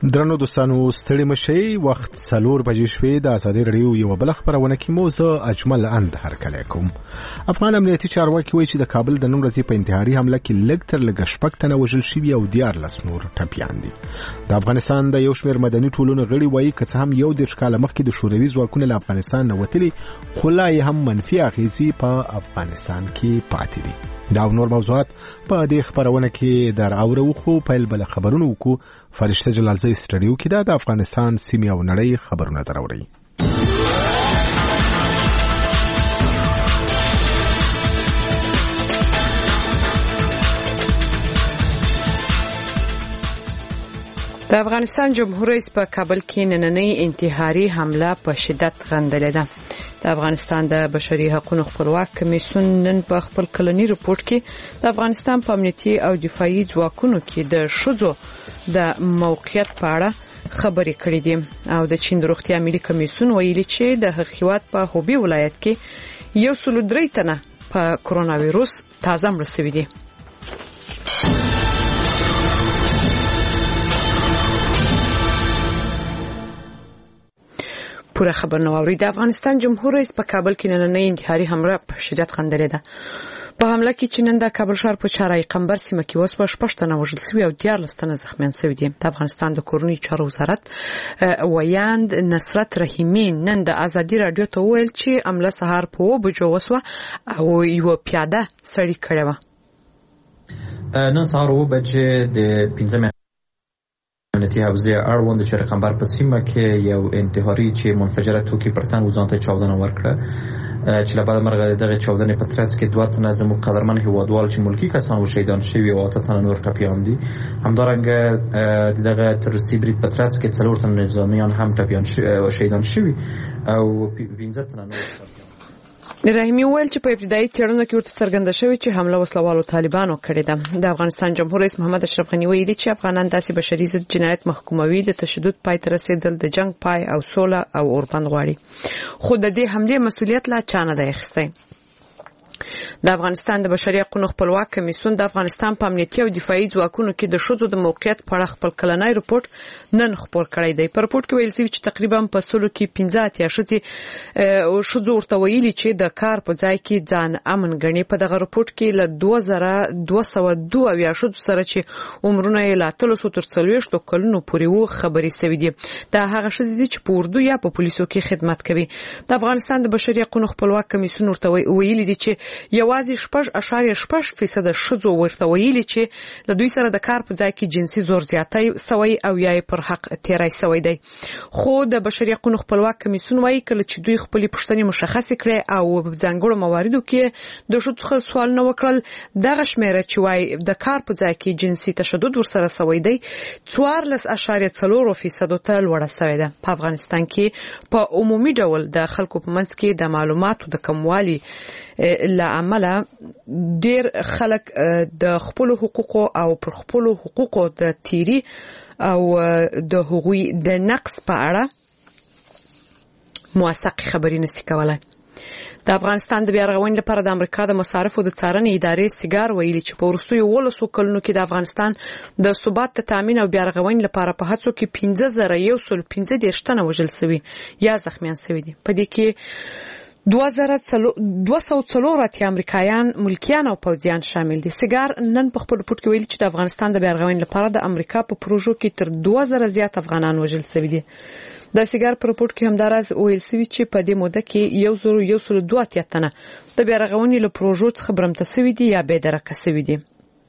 درنو دوستانو ستړي مشي وخت 4 بجې شوې د ازادي رادیو یو بل خبرونه کې موزه اجمل اند هرکلی کوم. افغان امنیتي چارواکي وایي چې د کابل د نن ورځې په انتحاري حمله کې لږ تر لږه 6 تنه وژل شوي او 14 نور ټپیان دي. د افغانستان د یو شمېر مدني ټولنو غړي وایي که څه هم یو د کال مخکې د شوروي ځواکونو له افغانستان نه وتلي خو لا یې هم منفي اغیزې په افغانستان کې پاتې دي. دا نور موضوعات په دې خبرونه کې در اورو خو پیل بل خبرونه وکړو. فرشته جلالزی سټډیو کې د افغانستان سیمې او نړۍ خبرونه دراوړي. د افغانستان جمهور رئیس په کابل کې نننۍ انتحاري حمله په شدت غندلې ده. د افغانستان د بشري حقوقو خپلواک کمیسیون نن په خپل کلنی رپورت کې د افغانستان په امنیتي او دفاعي ځواکونو کې د شذو د موقعیت په اړه خبرې کړې دي او د چین د روغتیا ملي کمیسیون ویلي چې د هخیوات په هوبي ولایت کې 103 تنه په کرونا وایروس تازه مړ شوي دي. پوره خبر نو اوري. د افغانستان جمهور رئیس په کابل کې نننۍ انتحاري حمله په شدت غندلې ده. په حمله کې چې نن د کابل ښار په چارای قمبر سیمه کې وسوه 6 تنه وژل شوي او 14 تنه زخمیان شوي دي. د افغانستان د کورنۍ چارو وزارت ویاند نصرت رحیمی نن د ازادي رادیو ته ویل چې عمله سهار په 2 بجو وسوه او یو پیاده سړی کړی و. نن سهار 2 بجې د 15 امنیتي حوزه اړوند چې رقمبر په سیمه کې یو انتحاري چې منفجره توکي پرتن وزانته چاودنه ورکړه چې له بعد مرغه دغه چاودنې په ترڅ کې 2 تنه زموږ قدرمن هیوادوال چې ملکی کسان شهیدان شوي او 8 تنه نور ټپیان دي. همدارنګه دغه تروریستي برید په ترڅ کې 4 تنه نظامیان هم ټپیان او شهیدان شوي او 15 تنه نور. رحیمی ویل چې په ابتدایي څېړنو کې ورته څرګنده شوی چې حمله وسلوالو طالبانو کړې ده. د افغانستان جمهور رئیس محمد اشرف غنی ویلي چې افغانان داسې بشري ضد جنایت محکوموي د تشدد پای ته رسیدل د جنگ پای او سوله او اوربند غواړي خو د دې حملې مسؤلیت لا چا نه دی اخیستی. د افغانستان د بشري حقوقو خپلواک کمیسیون د افغانستان په امنیتي او دفاعي ځواکونو کې د شذو د موقعیت په اړه خپل کلنی رپورت نن خپور کړی دی. په رپورت کې ویل شوی چې تقریبا په سلو کې 15 یا شذو ورته ویلي چې د کار په ځای کې ځان امن ګڼي. په دغه رپورت کې له 2202 یا شذو سره چې عمرونه یې لا 300 تر 40 کلونو پورې وو خبرې شوې دي. دا هغه شذې دي چې په اردو یا په پولیسو کې خدمت کوي. د افغانستان د بشري حقوقو خپلواک کمیسیون ورته ویلي دي چې یوازې 6.6% شذو ورته ویلي چې د دوی سره د کار په ځای کې جنسي زور زیاتی سوی او یا پر حق تیری سوی دی. خو د بشري حقوقو خپلواک کمیسیون وايي کله چې دوی خپل پوښتنې مشخص کړي او په ځانګړو مواردو کې د شذو څخه سوال نه وکړل دغه شمیره چې وايي د کار په ځای کې جنسي تشدد ورسره سوی دی 14.4% ته لوړه سوی ده. په افغانستان کې په عمومي ډول د خلکو په منځ کې د معلوماتو د کموالي لامل ډیر خلک د خپل حقوقو او پر خپل حقوقو د تیری او د حقوقي د نقص په اړه موثق خبرې نشي کولای. د افغانستان د بیارغونې لپاره د امریکا د مصارفو د څارنې ادارې سیګار ویلي چې په وروستیو 12 کلونو کې د افغانستان د ثبات د تامین او بیارغونې لپاره په هڅو کې 15115 تنه وژل شوي یا زخمیان شوي دي. په دې کې 2240 امریکایان ملکیان او پوځیان شامل دي. سیګار نن په خپل رپورت کې ویلي چې د افغانستان د بیارغونې لپاره د امریکا په پروژو کې تر 2000 زیات افغانان وژل شوي دي. د سیګار په رپورت کې همداراز ویل شوی چې په دې موده کې 1102 تنه د بیارغونې له پروژو څخه برمته شوي دي یا بې درکه شوي دي.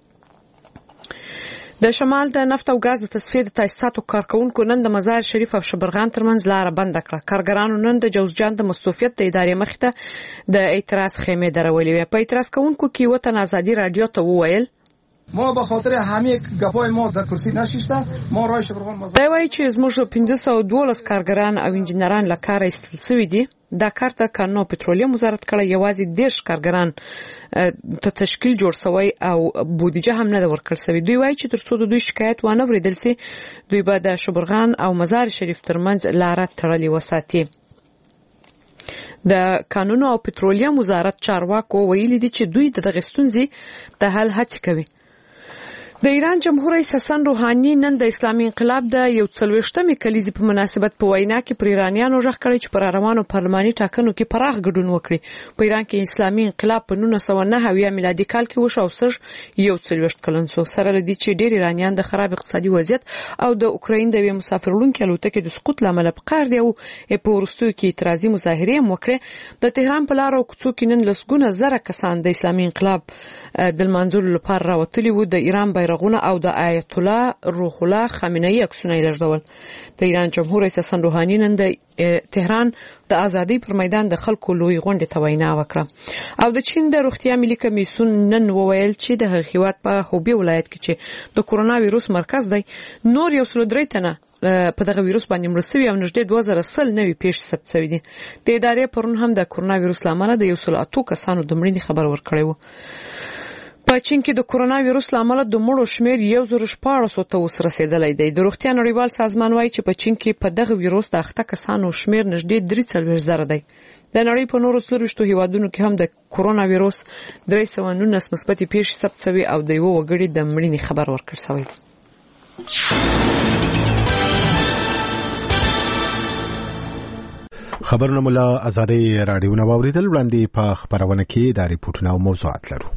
د شمال د نفت او غاز د تصفیې د تاسیساتو کارکونکو نن د مزار شریف او شبرغان ترمنځ لار بند کړه. کارګرانو نن د جوزجان د مستوفیت د ادارې مخې ته د اعتراض خیمې درولې. په اعتراض کوونکو کې وطن ازادي رادیو ته وویل ما به خاطر همه گپای ما در کرسی نشسته ما راه شبرغان مزار دا وایي چې زموږ 512 کارګران او انجنیران له کار ایستل شوي دي. دا کار د کانونو پټرولیم وزارت کړه. یوازې 10 کارګران ته تشکیل جوړ شوی او بودیجه هم نه ورکړل شوی. دوی وایي چې ترڅو د دوی شکایت ونه وریدل شي دوی به د شبرغان او مزار شریف ترمنځ لار تړلې وساتي. د کانونو او پټرولیم وزارت چارواکو ویلي دي چې دوی د دغه ستونزې د حل هڅه کوي. د ایران جمهور رئیس حسن روحاني نن د اسلامي انقلاب د 41مې کلیزې په مناسبت په وینا کې پر ایرانیانو ژغ کړی چې پر روانو پارلماني ټاکنو کې پراخ ګډون وکړي. په ایران کې اسلامي انقلاب په 1909 میلادي کال کې وشو او سږ 41 کلن سو سره لدی چې ډېر ایرانیان د خراب اقتصادي وضعیت او د اوکراین د مسافر وړونکو الوتکې د سقوط لامل په قهر دی او په ورستو کې اعتراضي مظاهره هم وکړه. د تهران په لارو کوڅو کې نن لسګونه زره کسان د اسلامي انقلاب د منځلو لپاره راوتلي وو. د ایران بیرغونه او د آیت الله روح الله خامنه‌ای عکسونه یې لږدول. د ایران جمهور رئیس حسن روحاني نن د تهران د ازادۍ پر میدان د خلکو لوی غونډه ته وینا وکړه. او د چین د روغتیا ملي کمیسیون نن وویل چې د هیواد په خوبي ولایت کې چې د کرونا وایروس مرکز دی نور 103 تنه په دغه وایروس باندې مړ شوي او نږدې 2000 نوي پیښې ثبت شوې دي. د ادارې پرون هم د کرونا وایروس لامل د 108 کسانو د مړینې خبر ورکړی و. په چین کې د کرونا وایروس لامل د مړو شمیر 1414 ته ورسېدلی دی. د روغتیا نړیوال سازمان وايي چې په چین کې په دغه وایروس د اخته کسانو شمیر نږدې 43,000 دی. د نړۍ په نورو 24 هیوادونو کې هم د کرونا وایروس 319 مثبت پیښې ثبت شوي او د یو وګړي د مړینې خبر ورکړل شوی. خبرونه مولا ازادي رادیو نو اوریدل وړاندې په خبرونه کې د ریپورتونو او موضوعات لرو.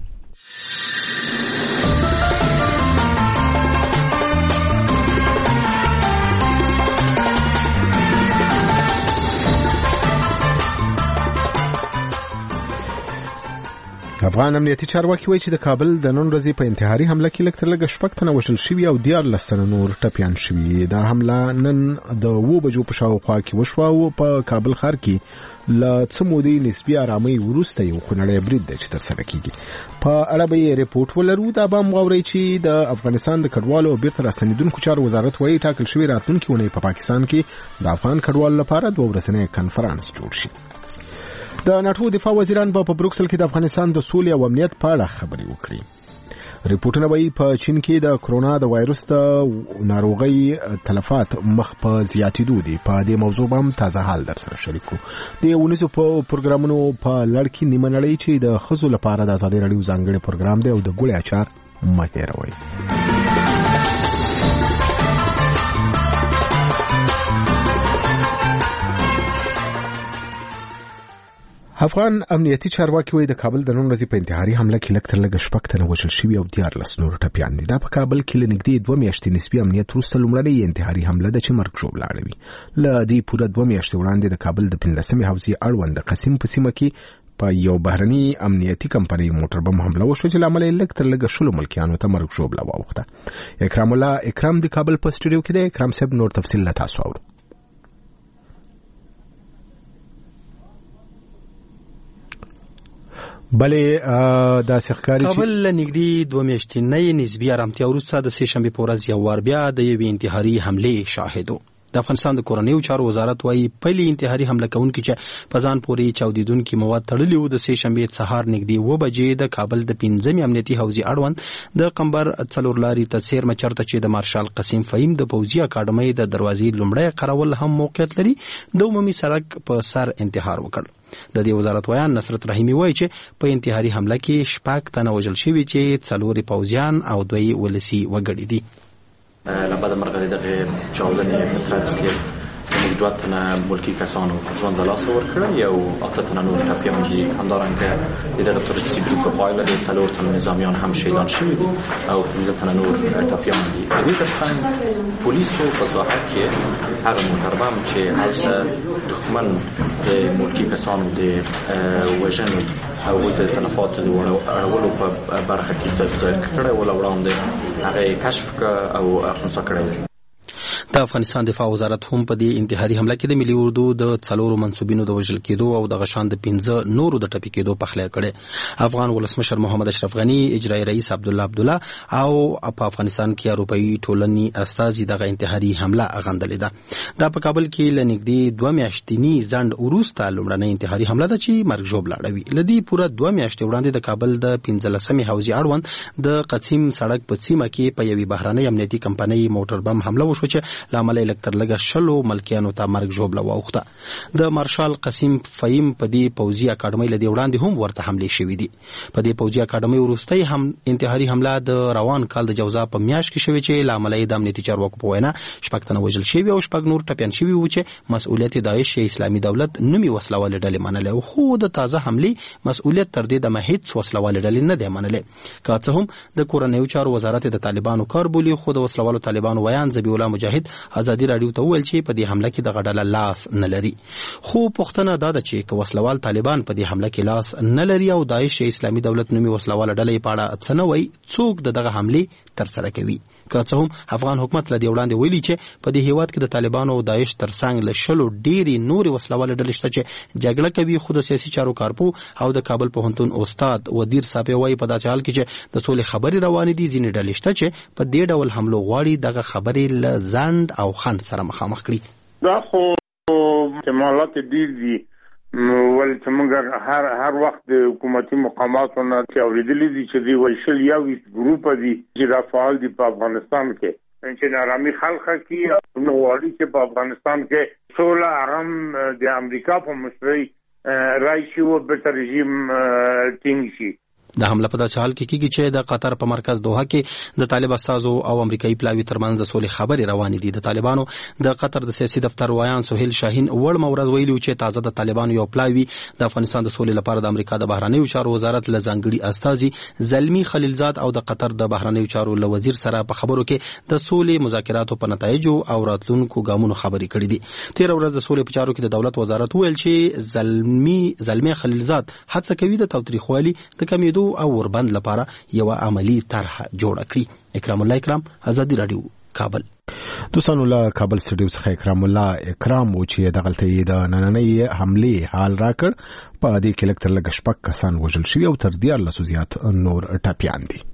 افغان امنیتي چارواکي وایي چې د کابل د نن ورځې په انتحاري حمله کې لږ تر لږه شپږ تنه وژل شوي او 14 تنه نور ټپیان شوي. دا حمله نن د 2 بجو په شاوخوا کې وشوه او په کابل ښار کې له څه مودې نسبي آرامۍ وروسته یو خونړی برید دی چې ترسره کیږي. په اړه به یې ریپورټ ولرو. دا به هم واورئ چې د افغانستان د کډوالو او بیرته راستنېدونکو چارو وزارت وایي ټاکل شوی راتلونکي اونۍ په پاکستان کې د افغان کډوالو لپاره 2 ورځنی کنفرانس جوړ شي. د ناتو دفاع وزیران په بروکسل کې د افغانستان د سولې او امنیت په اړه خبرې وکړي. ریپورتونه وایي په چین کې د کرونا د وایروس د ناروغۍ تلفات مخ په زیاتېدو دي. په دې موضوع به هم تازه حال در سره شریکو. د ونیسو په پروګرامونو په لړ کې نیمه نړۍ چې د ښځو لپاره د ازادۍ راډیو ځانګړی پروګرام دی او د ګوړې اچار مه هېروئ. افغان امنیتي چارواکي وایي د کابل د نن ورځې په انتحاري حمله کې لږ تر لږه شپږ تنه وژل شوي او 14 نور ټپیان دي. دا په کابل کې له نږدې 2 میاشتې نسبي امنیت وروسته لومړنۍ انتحاري حمله ده چې مرګ ژوبله اړوي. له دې پوره 2 میاشتې وړاندې د کابل د 15مې حوزې اړوند د قسیم په سیمه کې په یو بهرني امنیتي کمپنۍ موټر بم حمله وشوه چې لامل یې لږ تر لږه 10 ملکیانو ته مرګ ژوبله واوښته. اکرام الله اکرام د کابل په سټوډیو کې دی. اکرام صاحب نور تفصیل له تاسو اورو. بلې د سخکاري کابل نږدې 2 میاشتې نسبي آرامتیا وروسته د سه شنبې په ورځ یو وار بیا د یوې انتحاري حملې شاهد و. د افغانستان د کورنیو چارو وزارت وايي پهلي انتحاري حمله کوونکي چې په ځان پورې چاودیدونکي مواد تړلي وو د سه شنبې سهار نږدې 2 بجې د کابل د 15مې امنیتي حوزې اړوند د قمبر څلورلاري تصویر مچرته چې د مارشال قسیم فهیم د پوځي اکاډمۍ د دروازې لومړی قراول هم موقعیت لري د عمومي سړک په سر انتحار وکړ. د دې وزارت ویان نصرت رحیمی وایي چې په انتحاري حمله کې 6 تنه وژل شوي چې 4 پوځیان او 2 ولسی وګړي دي. لبعد مرغلي دغه چاودنې په ترڅ کې موږ 2 تنه ملکی کسانو ژوند له لاسه ورکړل یو 8 تنه نور ټپیان دي. همدارنګه د دغه تروریستي برید په پایله د 4 تنه نظامیان هم شهیدان شوي دي او 15 تنه نور ټپیان دي. د دې ترڅنګ پولیسو په ساحه کې هغه موټربم چې اوسه دښمن د ملکی کسانو د وژنې او د تلفات د اړولو په برخه کې ځای کړی ول وړاندې هغه کشف او خنثی کړی. د افغانستان دفاع وزارت هم په دې انتحاري حمله کې د ملي اردو د 4 منسوبینو د وژل کېدو او د غشان د 15 نورو د ټپي کېدو په خله کړي. افغان ولسمشر محمد اشرف غنی، اجرایی رئیس عبدالله عبدالله او په افغانستان کې اروپאי ټولنې استازي دغه انتحاري حمله غندلې ده. دا په کابل کې لنګدي 2 میاشتې ځند وروسته لومړنۍ انتحاري حمله ده چې مرګ ژوبله اړوي. لدی پوره 2 میاشتې وړاندې د کابل د 15مې حوزې اړوند د قسیم سړک په سیمه کې په یوې بهرنۍ امنیتي کمپنۍ موټر بم حمله وشو چې لامل الکتر لګه شلو ملکیانو ته مرګ ژوبله واوخته د مارشال قسیم فهیم په دې پوځي اکاډمۍ لدی وړاندې هم ورته حمله شوې دي په دې پوځي اکاډمۍ وروستۍ هم انتحاري حمله د روان کال د جوزا په میاشت کې شوې چې لامل د امنیتي چارواکو په وینا شپږ تنه وژل شوي او شپږ نور ټپيان شوي و چې مسؤلیت داعش اسلامي دولت نومي وسلوال ډلې منلې خو د تازه حمله مسؤلیت تر دې د هیڅ وسلوال ډلې نه دی منلې که څه هم د کورنیو چارو وزارت د طالبانو کار بولی خو د وسلوالو طالبانو ویان ذبیح الله مجاهد ازادي رادیو ته ویل چې په دې حمله کې د غډاله لاس نه لري خو پښتنه دا ده چې وسلوال طالبان په دې حمله کې لاس نه لري او داعش اسلامي دولت نومي وسلوال ډلې په اړه څه نه وایي څوک دغه حمله تر سره کوي که څه هم افغان حکومت لدی وړاندې ویلي چې په دې هیواد کې د طالبانو او داعش ترڅنګ له شلو ډېری نورې وسلوال ډلې شته چې جګړه کوي خو د سیاسي چارو کارپو او د کابل پوهنتون استاد ودیر صاحب وايي په داسې حال کې چې د سولې خبرې روانې دي ځینې ډلې شته چې په دې ډول حملو غواړي دغه خبرې له ځنډ او خنډ سره مخامخ کړي دا خو احتمالات ډېر دي ول چې موږ هر وخت د حکومتي مقاماتو نه اوریدلي دي چې دوی وایي شل یا 20 ګروپ دي چې را فعال دي په افغانستان کې چې نارامي خلک کی نو وړي چې په افغانستان کې سوله هم د امریکا په مشرۍ راشي او به رژیم ټینګ شي د حمله په داسې حال کې کیږي چې د قطر په مرکز دوحه کې د طالب استازو او امریکایي پلاوي ترمنځ د سولې خبرې روانې دي د طالبانو د قطر د سیاسي دفتر ویان سهیل شاهین وړ مورز ویلي چې تازه د طالبانو یو پلاوي د افغانستان د سولې لپاره د امریکا د بهرنیو چارو وزارت له ځانګړي استازي زلمی خلیلزاد او د قطر د بهرنیو چارو له وزیر سره په خبرو کې د سولې مذاکراتو په نتایجو او راتلونکو ګامونو خبرې کړې دي تیر ورځ د سولې په چارو کې د دولت وزارت ویل چې زلمی خلیلزاد هڅه کوي د تاوتریخوالي د کمیدو او وربند لپاره یو عملی طرح جوړ کړي اکرام الله اکرام ازادي رادیو کابل دوستانو له کابل سټډیو څخه اکرام الله اکرام و چې د غلطۍ د نننۍ حمله حال راکړ په دې کې لکتر لګ شپږ کسان وژل شوي او تر 14 زیات نور ټپيان دي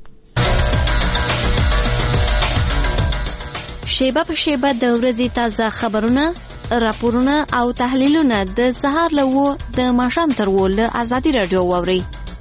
شیبه په شیبه د ورځې تازه خبرونه راپورونه او تحلیلونه د سهار له د ماښام تر ول ازادي رادیو واوري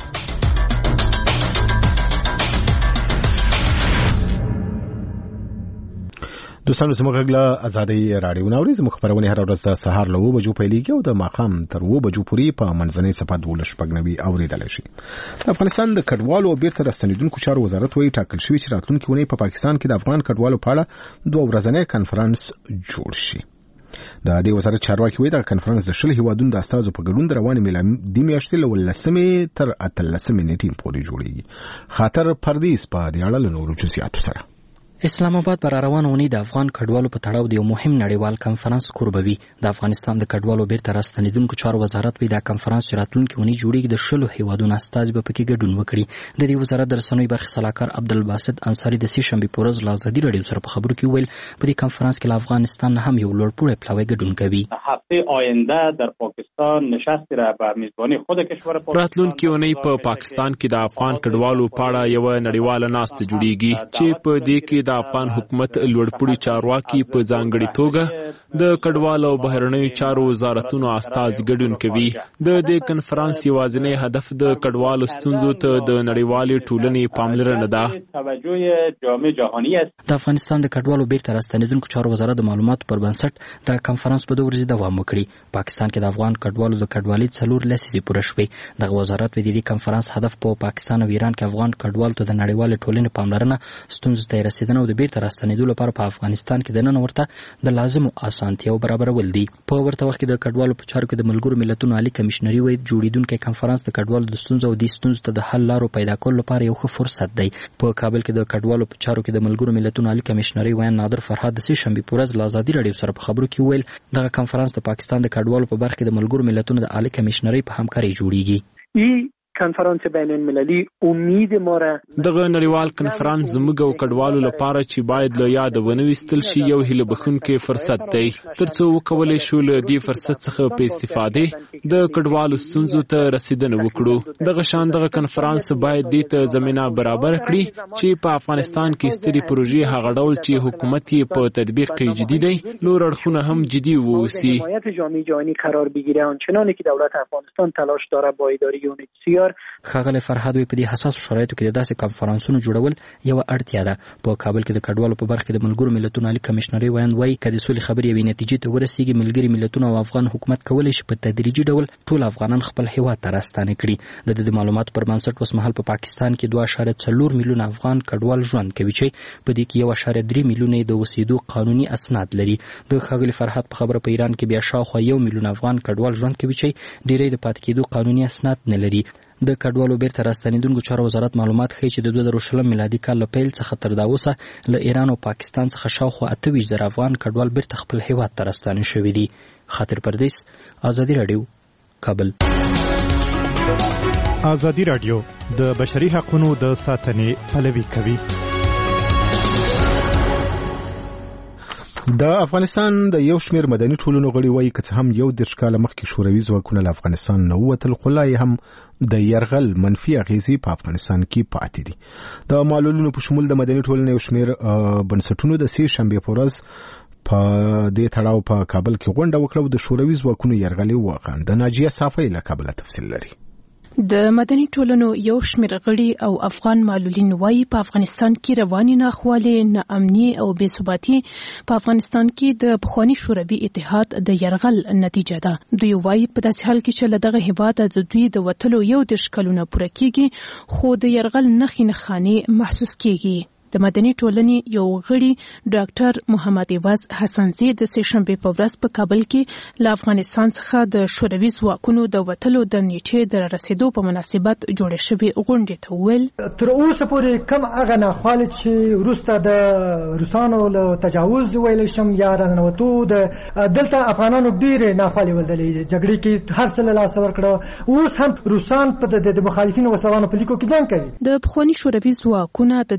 دوستانو زموږ غږ ازادي رادیو ناوري زموږ خبرونه هر ورځ د سهار له 9 بجو پیلېږي او د ماښام تر 2 بجو پورې په منځنۍ صفه 12 اوریدل شي د افغانستان د کډوالو او بیرته راستنیدونکو چارو وزارت وایي ټاکل شوی چې راتلونکي اونۍ په پاکستان کې د افغان کډوالو په اړه 2 ورځنی کانفرنس جوړ شي د دې وزارت چارواکي وایي د کانفرنس د شل هیوادونو د استازو په ګډون د روانې میلادي میاشتې له 19 تر 18 نیټې پورې جوړیږي خاطر پردیس په دې اړه له نورو جزئیاتو سره اسلام آباد پر روان اونۍ د افغان کډوالو په تړاو د یو مهم نړیوال کانفرنس قربوي د افغانستان د کډوالو بیرته راستنیدونکو چارو وزارت وی د کانفرنس راتلونکي اونۍ جوړیږي د شلو هیوادونو استازي په کې ګډون وکړي د دې وزارت د رسنوي برخې صلاحکار عبدالباسط انصاری د سې شنبه په ورځ له ازادي رادیو سره په خبرو کې ویل په دې کانفرنس کې افغانستان هم یو لوړپوړی پلاوی ګډون کوي هفته آینده در پاکستان نشست را به میزبانی خود کشور پاکستان راتلونکي اونۍ په پاکستان کې د افغان کډوالو په اړه یو نړیواله ناسته جوړیږي چې په دې کې د افغان حکومت لوړپوړي چارواکي په ځانګړي توګه د کډوالو او بهرنیو چارو وزارتونو استازي ګډون کوي د دې کنفرانس یوازینی هدف د کډوالو ستونزو ته د نړیوالې ټولنې پاملرنه ده توجه جامع جهانی است د افغانستان د کډوالو بیرته راستنیدونکو چارو وزارت د معلوماتو پر بنسټ د کانفرنس په 2 ورځې دوام وکړي پاکستان کې د افغان کډوالو د کډوالۍ 4 لسیزې پوره شوې د وزارت د دې کانفرنس هدف په پاکستان او ایران کې افغان کډوالو ته د نړیوالې ټولنې پاملرنه ستونزو ته رسیدنه او د بیرته راستنیدو لپاره په افغانستان کې د نن ورته د لازمو اسانتیاو برابرول دي په ورته وخت کې د کډوالو په چارو کې د ملګرو ملتونو عالی کمشنري وایي جوړیدونکو کانفرنس د کډوالو د ستونزو او د ستونزو ته د حل لارو پیدا کولو لپاره یو ښه فرصت دی په کابل کې د کډوالو په چارو کې د ملګرو ملتونو عالی کمشنري وایي نادر فرهاد د سې شنبه په ورځ له ازادي رادیو سره په خبرو کې ویل دغه کانفرنس د پاکستان د کډوالو په برخه کې د ملګرو ملتونو د عالی کمشنري په همکاري جوړیږي کنفرانس بین المللي امید ما را دغه نړیوال کنفرانس زموږ او کډوالو لپاره چې باید له یاد ونوستل شي یو هیله بخونکي فرصت دی ترڅو وکولای شو له دې فرصت څخه په استفاده د کډوالو ستونزو ته رسیدنه وکړو دغه شان دغه کنفرانس باید دې ته زمينه برابر کړي چې په افغانستان کې ستري پروژې هغه ډول چې حکومت یې په تطبیق کې جدي دی نور اړخونه هم جدي ووسی حمایت جامعه جهانی قرار بگیره آنچنانی که دولت افغانستان تلاش داره با اداره یونیسیا بسیار. ښاغلی فرهاد وی په دې حساس شرایطو کې د داسې کانفرنسونو جوړول یو اړتیا ده. په کابل کې د کډوالو په برخه کې د ملګرو ملتونو عالی کمشنري ویاند وایي که د سولې خبرې یوې نتیجې ته ورسیږي ملګري ملتونه او افغان حکومت کولی شي په تدریجي ډول ټول افغانان خپل هیواد ته راستانه کړي. د معلوماتو پر بنسټ اوسمهال په پاکستان کې 2.4 میلیونه افغان کډوال ژوند کوي چې په دې کې 1.3 میلیونه د اوسېدو قانوني اسناد لري. د ښاغلي فرهاد په خبره په ایران کې بیا شاوخوا 1 میلیون افغان کډوال ژوند کوي چې ډیری د پاتې کېدو قانوني اسناد نه لري. د کډوالو بیرته راستنیدونکو چارو وزارت معلومات ښیي چې د 2020 میلادي کال له پیل څخه تر دا اوسه له ایران او پاکستان څخه شاوخوا 28,000 افغان کډوال بیرته خپل هیواد ته راستانه شوي دي. خاطر پردیس، آزادي رادیو، کابل. آزادي رادیو د بشري حقوقو د ساتنې پلوي کوي. د افغانستان د یو شمېر مدني ټولنو غړي وایي که څه هم 11 کاله مخکې شوروي ځواکونه له افغانستان نه ووتل خو لا یې هم د یرغل منفي اغیزې په افغانستان کې پاتې دي. د معلولینو په شمول د مدني ټولنې یو شمېر بنسټونو د سې شنبې په ورځ په دې تړاو په کابل کې غونډه وکړه او د شوروي ځواکونو یرغل وغندل. د ناجیه صافی له کابل تفصیل لري. د مدني ټولنو یو شمېر غړي او افغان معلولین وایي په افغانستان کې رواني ناخوالې، ناامني او بې ثباتي په افغانستان کې د پخواني شوروي اتحاد د یرغل نتیجه ده. دوی وایي په داسې حال کې چې له دغه هېواده د دوی د وتلو 11 کلونه پوره کېږي خو د یرغل نښې نښانې محسوس کېږي. د مدني ټولنې یو غړي ډاکټر محمد ایواز حسنزي د سې شنبې په ورځ په کابل کې له افغانستان څخه د شوروي ځواکونو د وتلو د نیټې د رسیدو په مناسبت جوړې شوې غونډې ته وویل تر اوسه پورې کم هغه ناخوالې چې وروسته د روسانو له تجاوز ویلی شم یا راننوتو دلته افغانانو ډېرې ناخوالې ولیدلې. جګړې کې هر څه له لاسه ورکړه. اوس هم روسان په د مخالفینو وسلوانو په لیکو کې جنګ کوي. د پخواني شوروي ځواکونه د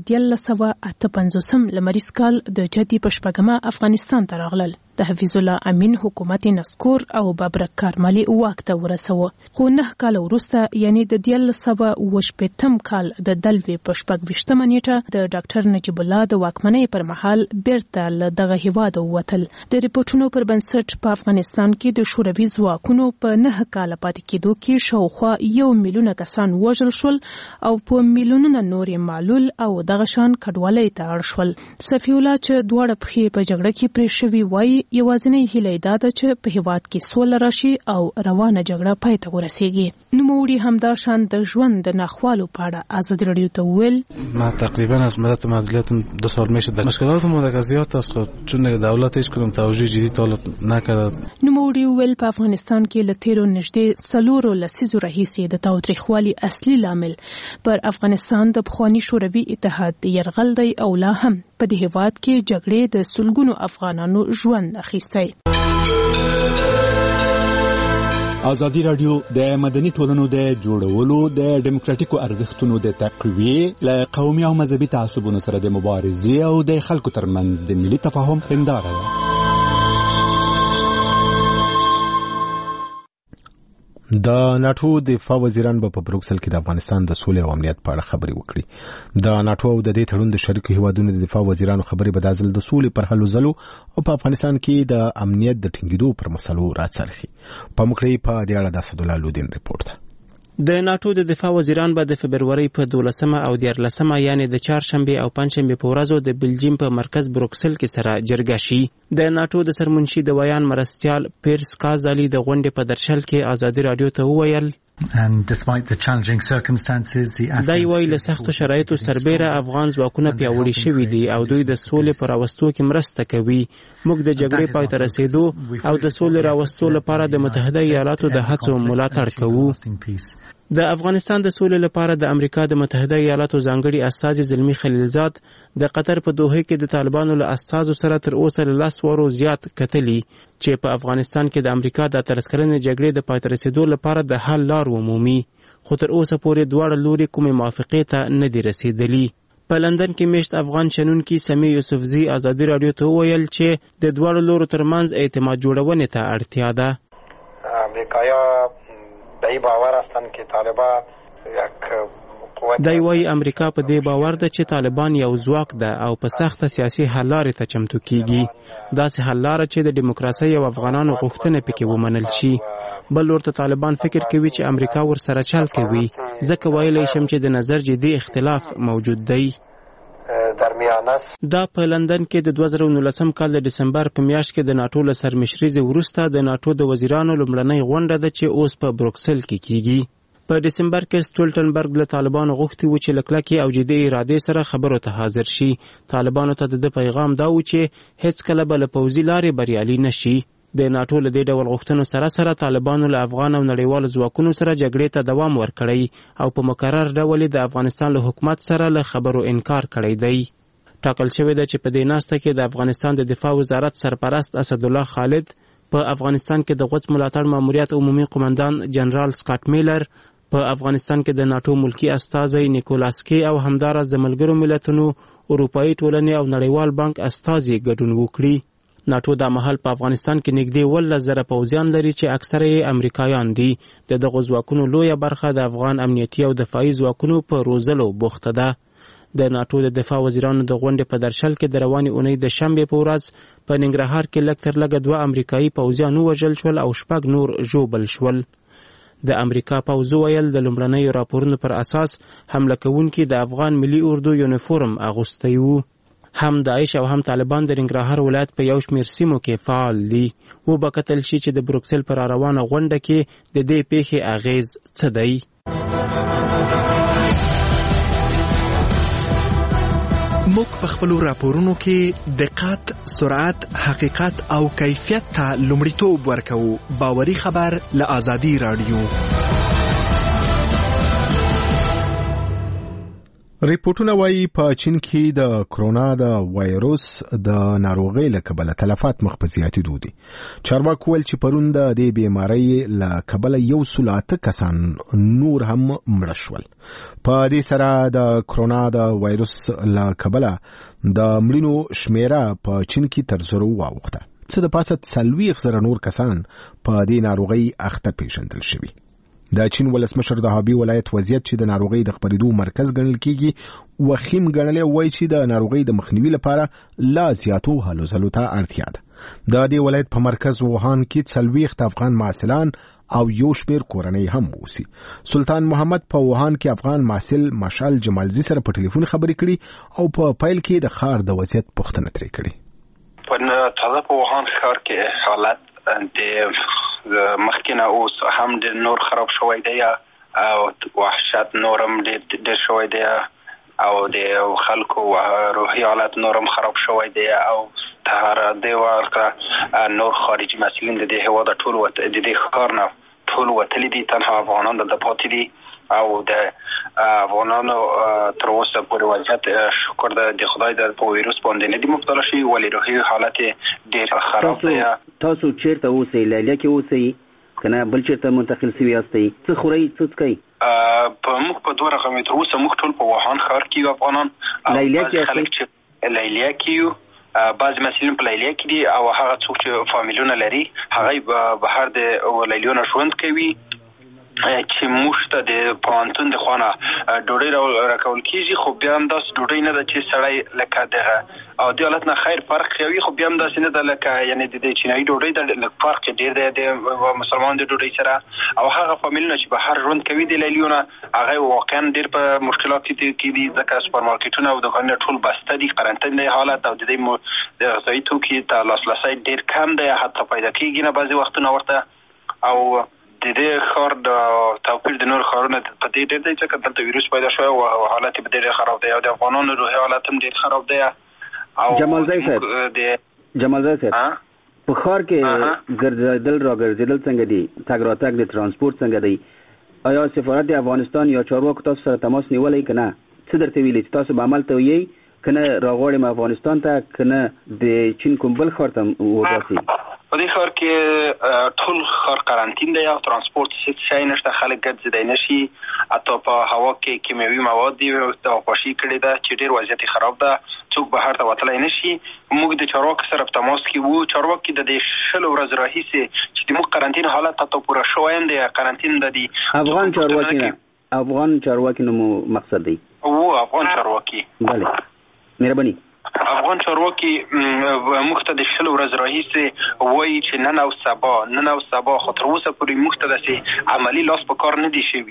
1958 لمریز کال د جدي پشپګما افغانستان ته راغلل. د حفیظ الله امین حکومت نسکور او بابرک کارمالي واک ته ورسوه. خو 9 کال وروسته یعنی د 1980 کال د دلوي پشپګ نیټه د ډاکټر نجیب الله د واکمنۍ پر مهال بیرته له دغه هیواد ووتل. د ریپورتونو پر بنسټ په افغانستان کې د شوروي ځواکونو په 9 کال پاتې کېدو کې شاوخوا 1 میلیون کسان وژل شول او په میلیونونو نور معلول او دغه شان کډوالۍ ته اړ شول. صفی الله چې دواړه پخې په جګړه کې پرې شوي وایي یوازینی هیله دا ده چې په هیواد کې سوله راشي او روانه جګړه پای ته ورسیږي. نوموړي همدا شان د ژوند د ناخوالو په اړه ازادي رادیو ته وویل ما تقریبا از مدت معلولیت 2 سال میشه در مشکلات متقاضیات است چون دولت هیچ کدوم توجیه جدی طالب نکرد. نوموړي ویل په افغانستان کې له تیرو نږدې 4 لسیزو راهیسې د تاوتریخوالي اصلي لامل پر افغانستان د پخواني شوروي اتحاد یرغل دی او لا هم په دې هیواد کې جګړې د سلګونو افغانانو ژوند اخیستی. ازادي رادیو د مدني ټولنو د جوړولو د ډیموکراتیکو ارزښتونو د تقویې له قومي او مذهبي تعصبونو سره د مبارزې او د خلکو ترمنځ د ملي تفاهم هنداره ده. د ناتو دفاع وزیران په بروکسل کې د افغانستان د سولې او امنیت په اړه خبرې وکړي. د ناتو او د دې تړون د شریکو هیوادونو د دفاع وزیرانو خبرې به د ځل د سولې پر هلو ځلو او په افغانستان کې د امنیت د ټینګېدو پر مسلو راڅرخي. په مکړې په دې اړه د اسدالله لودین ریپورت ده. د ناتو د دفاع وزیران به د فبرورۍ په 12 او 14 یعنی د چهارشنبه او پنځشنبه په ورځو د بلجیم په مرکز بروکسل کې سره جرګه شي. د ناتو د سرمنشي د ویان مرستيال پیرس کازالي د غونډې په درشل کې ازادي رادیو ته وویل And despite the challenging circumstances, دای وایي له سختو شرایطو سربېره افغان ځواکونه پیاوړي شوي دي او دوی د سولې پر راوستو کې مرسته کوي. موږ د جګړې پای ته رسیدو او د سولې راوستو لپاره د متحده ایالاتو د هڅو ملاتړ کوو. د افغانستان د سولې لپاره د امریکا د متحده ایالاتو ځانګړي استازي زلمی خلیلزاد د قطر په دوحه کې د طالبانو له استازو سره تر اوسه له 10 ورو زیات کتلي چې په افغانستان کې د امریکا د ترسکرنې جګړې د پای ته رسیدو لپاره د حل لار ومومي، خو تر اوسه پورې دواړه لوري کومې موافقې ته نه دي رسیدلي. په لندن کې میشت افغان شنونکي سمی یوسفزي ازادي رادیو ته وویل چې د دواړو لورو ترمنځ اعتماد جوړونې ته اړتیا ده. امریکایا دای باور هستند که طالبان یک دای وایي امریکا په دې باور ده چې طالبان یو ځواک ده او په سخته سیاسي حل لارې ته چمتو کیږي. داسې حل لاره چې د دیموکراسۍ او افغانانو غوښتنه پکې ومنل شي. بل ورته طالبان فکر کوي چې امریکا ورسره چل کوي. ځکه ویلی شم چې د نظر جدي اختلاف موجود دی. دا په لندن کې د 2019 کال د دسمبر په میاشت کې د ناتو له سرمشرۍ وروسته د ناتو د وزیرانو لومړنۍ غونډه ده چې اوس په بروکسل کې کیږي. په دسمبر کې سټولټنبرګ له طالبانو غوښتي و چې لکلکې او جدي ارادې سره خبرو ته حاضر شي. طالبانو ته د پیغام دا و چې هیڅ کله به له پوځي لارې بریالي نشي. د ناتو له دې ډول غوښتنو سره سره طالبانو له افغان او نړیوالو ځواکونو سره جګړې ته دوام ورکړی او په مکرر ډول د افغانستان له حکومت سره له خبرو انکار کړی دی. ټاکل شوی ده چې په دې ناسته کې د افغانستان د دفاع وزارت سرپرست اسدالله خالد، په افغانستان کې د غوڅ ملاتړ ماموریت عمومي قومندان جنرال سکاټ میلر، په افغانستان کې د ناتو ملکی استازی نیکولاس کی او همدارس د ملګرو ملتونو، اروپایي ټولنې او نړیوال بانک استازي ګډون وکړي. ناتو دا مهال په افغانستان کې نږدې 11,000 پوځیان لري چې اکثره یې امریکایان دي. د دغو ځواکونو لویه برخه د افغان امنیتي او دفاعي ځواکونو په روزلو بوخته ده. د ناتو د دفاع وزیرانو د غونډې په درشل کې د روانې اونۍ د شنبې په ورځ په ننګرهار کې لږ تر لږه 2 امریکایي پوځیان ووژل شول او 6 نور ژوبل شول. د امریکا پوځ ویل د لومړنیو راپورونو پر اساس حمله کوونکي د افغان ملي اردو یونیفورم اغوستی وو. هم داعش او هم طالبان د ننګرهار ولایت په یو شمېر سیمو کې فعال دي. وبکتل شي چې د بروکسل پر روانه غونډه کې د دې پیښې اغیز څه دی. موږ په خپلو راپورونو کې دقت، سرعت، حقیقت او کیفیت ته لومړیتوب ورکوو. باوري خبر له آزادي رادیو. ریپورتونه وایي په چین کې د کرونا د وایروس د ناروغۍ له کبله تلفات مخ په زیاتېدو دي. چارواکو ویل چې پرون د دې بیمارۍ له کبله 108 کسان نور هم مړه شول. په دې سره د کرونا د وایروس له کبله د مړینو شمیره په چین کې تر 0 واوښته. څه د پاسه 40,000 نور کسان په دې ناروغۍ اخته پیژندل شوي. د چین ولسمشر د هابي ولایت وضعیت چې د ناروغۍ د خپرېدو مرکز ګڼل کیږي وخیم ګڼلی وایي چې د ناروغۍ د مخنیوي لپاره لا زیاتو هلو ځلو ته اړتیا ده. د دې ولایت په مرکز ووهان کې 40 افغان محصلان او یو شمېر کورنۍ هم اوسي. سلطان محمد په ووهان کې افغان محصل مشال جمالزي سره په ټلیفون خبرې کړي او په پیل کې د ښار د وضعیت پوښتنه ترې کړې. په ووهان ښار کې حالت د مخکینه اوس هم د نور خراب شوی دی او وحشت نورم ډېر شوی دی او د خلکو روحي حالت نورم خراب شوی دی او تر دې ورکه نور خارجي مسئولین د دې هېواد ټول د دې ښار نه ټول وتلي دي. تنها افغانان دلته پاتې دي او د افغانانو تر اوسه پورې وضعیت شکر د خدای د وایروس باندې نه دي مبتلا شوي ولې روحي حالت ډېر خراب دی. تاسو چیرته اوسئ؟ لیلیه کې اوسئ که نه بل چیرته منتقل سوي یاستئ؟ څه خورئ څه څکئ؟ موږ په 2 رقمې تر اوسه موږ ټول په ووهان ښار کې یو افغانان. لیلیه کې خلک چې لیلیه کې یو بعض مسئولین په لیلیه کې دي او هغه څوک چې فامیلونه لري هغه بهر د لیلیونه ژوند کوي چې موږ ته د پوهنتون د خوا نه ډوډۍ راکول کېږي. خو بیا هم داسې ډوډۍ نه ده چې سړی لکه دغه او دې حالت نه خیر فرق کوي. خو بیا هم داسې نه ده لکه یعنې د چینایي ډوډۍ د لږ فرق ډېر دی د مسلمان د ډوډۍ سره. او هغه فامیلونه چې بهر ژوند کوي د لیلیونه هغه واقعا ډېر په مشکلات کې دي ځکه سوپرمارکېټونه او دوکانونه ټول بسته دي، قرنطین دی حالت او د دې د غذایي توکي ته لاسرسی ډېر کم دی، حتی پیدا کېږي نه بعضې وختونه ورته. او د دې ښار د توپیر د نور ښارونو په دې ډېر دی ځکه دلته ویروس پیدا شوی او حالت یې ډېر خراب دی او د افغانانو روحي حالت هم ډېر خراب دی. جمالزی صاحب په ښار کې ګرځېدل راګرځېدل څنګه دي؟ تګ راتګ د ترانسپورت څنګه دی؟ آیا سفارت افغانستان یا چارواکو تاسو سره تماس نیولی که نه؟ څه درته ویلي چې تاسو به عمل ته ویئ که نه راغواړم افغانستان ته که نه د چین کوم بل ښار ته وباسي؟ په دې ښار کې ټول ښار قرنطین دی او ترانسپورت هېڅ شی نشته، خلک ګرځېدی نشي. حتی په هوا کې کیمیاوي مواد دي توافاشي کړې ده چې ډېر وضعیت یې خراب ده، څوک بهر ته وتلی نشي. موږ د چارواکو سره په تماس کې وو. چارواکي د دې 20 ورځې راهیسې چې د موږ قرنطین حالت حتی پوره شوی هم دی قرنطین د دې افغان چارواکي نو مقصد دی افغان چارواکي. بله مهرباني. افغان چارواکي موږ ته د 20 ورځې راهیسې وایي چې نن او سبا خو تر اوسه پورې موږ ته داسې عملي لاس په کار نه دی شوي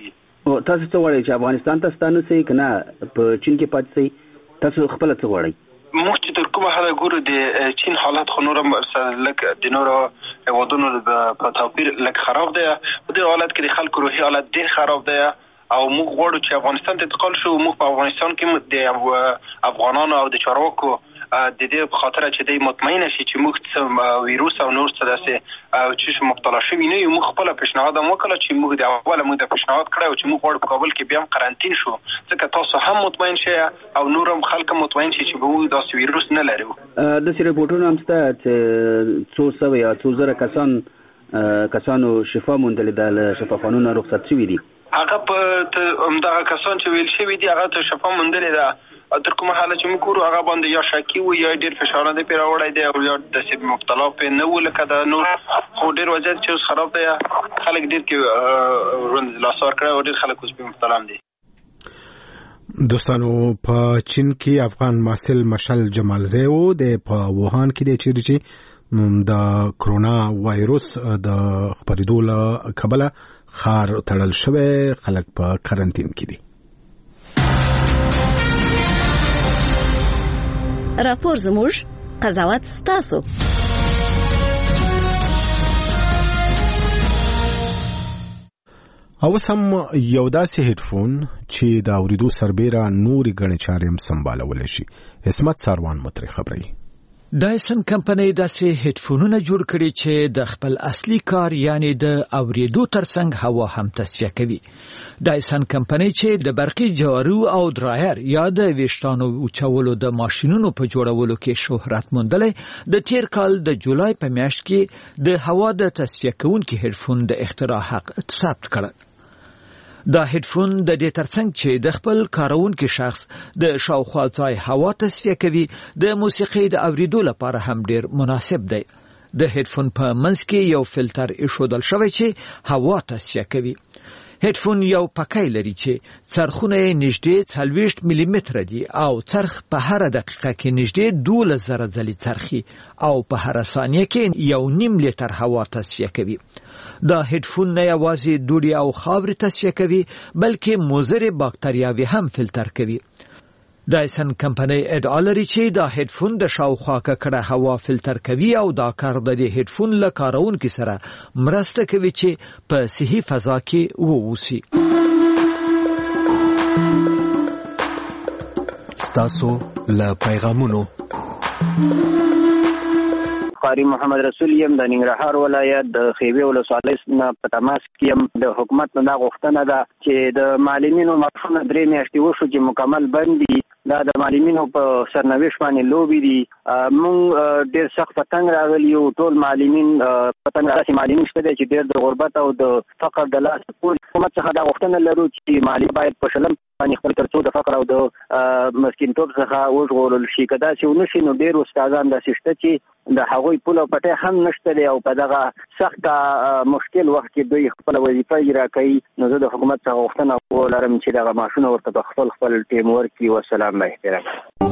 او تاسو څه غواړئ چې افغانستان ته ستانه سي کنه په چین کې پاتې سي؟ تاسو خپل څه غواړئ؟ موږ چې تر کومه حاله ګورو د چین حالت خو نور لکه د نورو هیوادونو په توپیر لکه خراب دی. په دې حالت کې د خلکو روحي حالت ډېر خراب دی او موږ غواړو چې افغانستان ته انتقال شو. موږ په افغانستان کې د افغانانو او د چارواکو د دې په خاطر چې دوی مطمئن شي چې موږ ویروس او نور څه داسې چې مبتلا شوي نه یو. موږ خپل پیشنهاد هم وکړ چې موږ د اوله موږ د پیشنهاد کړو چې موږ غواړو په کابل کې بیا هم قرنطین شو ځکه تاسو هم مطمئن شئ او نور هم خلک مطمئن شي چې موږ داسې ویروس نه لرو. داسې رپورټونه هم شته چې څو سوه یا څو زره کسانو شفا موندلې ده له شفاخانونو رخصت شوي دي. هغه په همدغه کسان چې ویل شوي دي هغه ته شفا موندلې ده. تر کومه حاله چې موږ ګورو هغه باندې یا شاکي وي یا ډېر فشار دی پرې راوړی دی او یا داسې مبتلا پرې نه وو لکه د نور. خو ډېر وضعیت چې اوس خراب دی خلک ډېر کې ژوند لاس ورکړی او ډېر خلک اوس پرې مبتلا هم دي. دوستانو په چین کې افغان محصل مشل جمالزی و د په ووهان کې دی چیرې چې د کرونا وایروس د خپرېدو له کبله ښار تړل شوی خلک په قرنطین کې دي. راپور زموږ قضاوت ستاسو. اوس هم یو داسې هډفون چې د اوریدو سربیره نورې ګڼې چارې هم سمبالولی شي. عصمت ساروان مترې خبري. ډایسن کمپنۍ داسې هډفونونه جوړ کړي چې د خپل اصلي کار یعنی د اوریدو ترڅنګ هوا هم تصفیه کوي. ډایسن کمپنۍ چې د برقي جارو او درایر یا د ویښتانو اوچولو د ماشینونو په جوړولو کې شهرت موندلې د تیر کال د جولای په میاشت کې د هوا د تصفیه کوونکي هډفون د اختراع حق ثبت کړ. دا هډفون د دې ترڅنګ چې د خپل کارونکي شخص د شاوخوا ځای هوا تصفیه کوي د موسیقي د اوریدو لپاره هم ډیر مناسب دی. د هډفون په منځ کې یو فلټر ایښودل شوی چې هوا تصفیه کوي. هډفون یو پکای لري چې څرخونه نږدې 40 ملي متره دي او څرخ په هر دقیقه کې نږدې 12,000 ځلې څرخي او په هر ثانیه کې 1.5 لیتر هوا تصفیه کوي. دا هډفون نه یوازې دوړې او خاورې تصفیه کوي بلکې مضرې باکتریاوې هم فلټر کوي. ډایسن کمپنۍ ادعا لري چې دا هډفون د شاوخوا ککړه هوا فلټر کوي او دا کار د دې هډفون له کارونکو سره مرسته کوي چې په صحي فضا کې ووسی. ستاسو له پیغامونو قاری محمد رسول یم د ننګرهار ولایت د خیبه ولسوالۍ نه په تماس کې یم. د حکومت نه غوښتنه ده چې د معلمینو معاشونه 3 میاشتې وشو چې مکمل بند دي. دا د معلمینو په سرنوشت باندې لوبي دي. مونږ ډېر سخت پتنګ راغلی یو. ټول معلمین پتنګ داسې معلمین شته چې ډېر د غربت او د فقر د لاس حکومت څخه دا غوښتنه لرو چې معلم باید په شلم باندې خپل ترڅو د فقر او د مسکینتوب څخه وژغورل شي. که داسې ونه شي نو ډېر استادان داسې شته چې د هغوی پول او پټی هم نشته دی او په دغه سخت مشکل وخت کې دوی خپل وظیفه اجرا کوي. نو زه د حکومت څخه غوښتنه ولرم چې دغه معاشونه ورته په خپل ټیم ورکړي. والسلام احترام.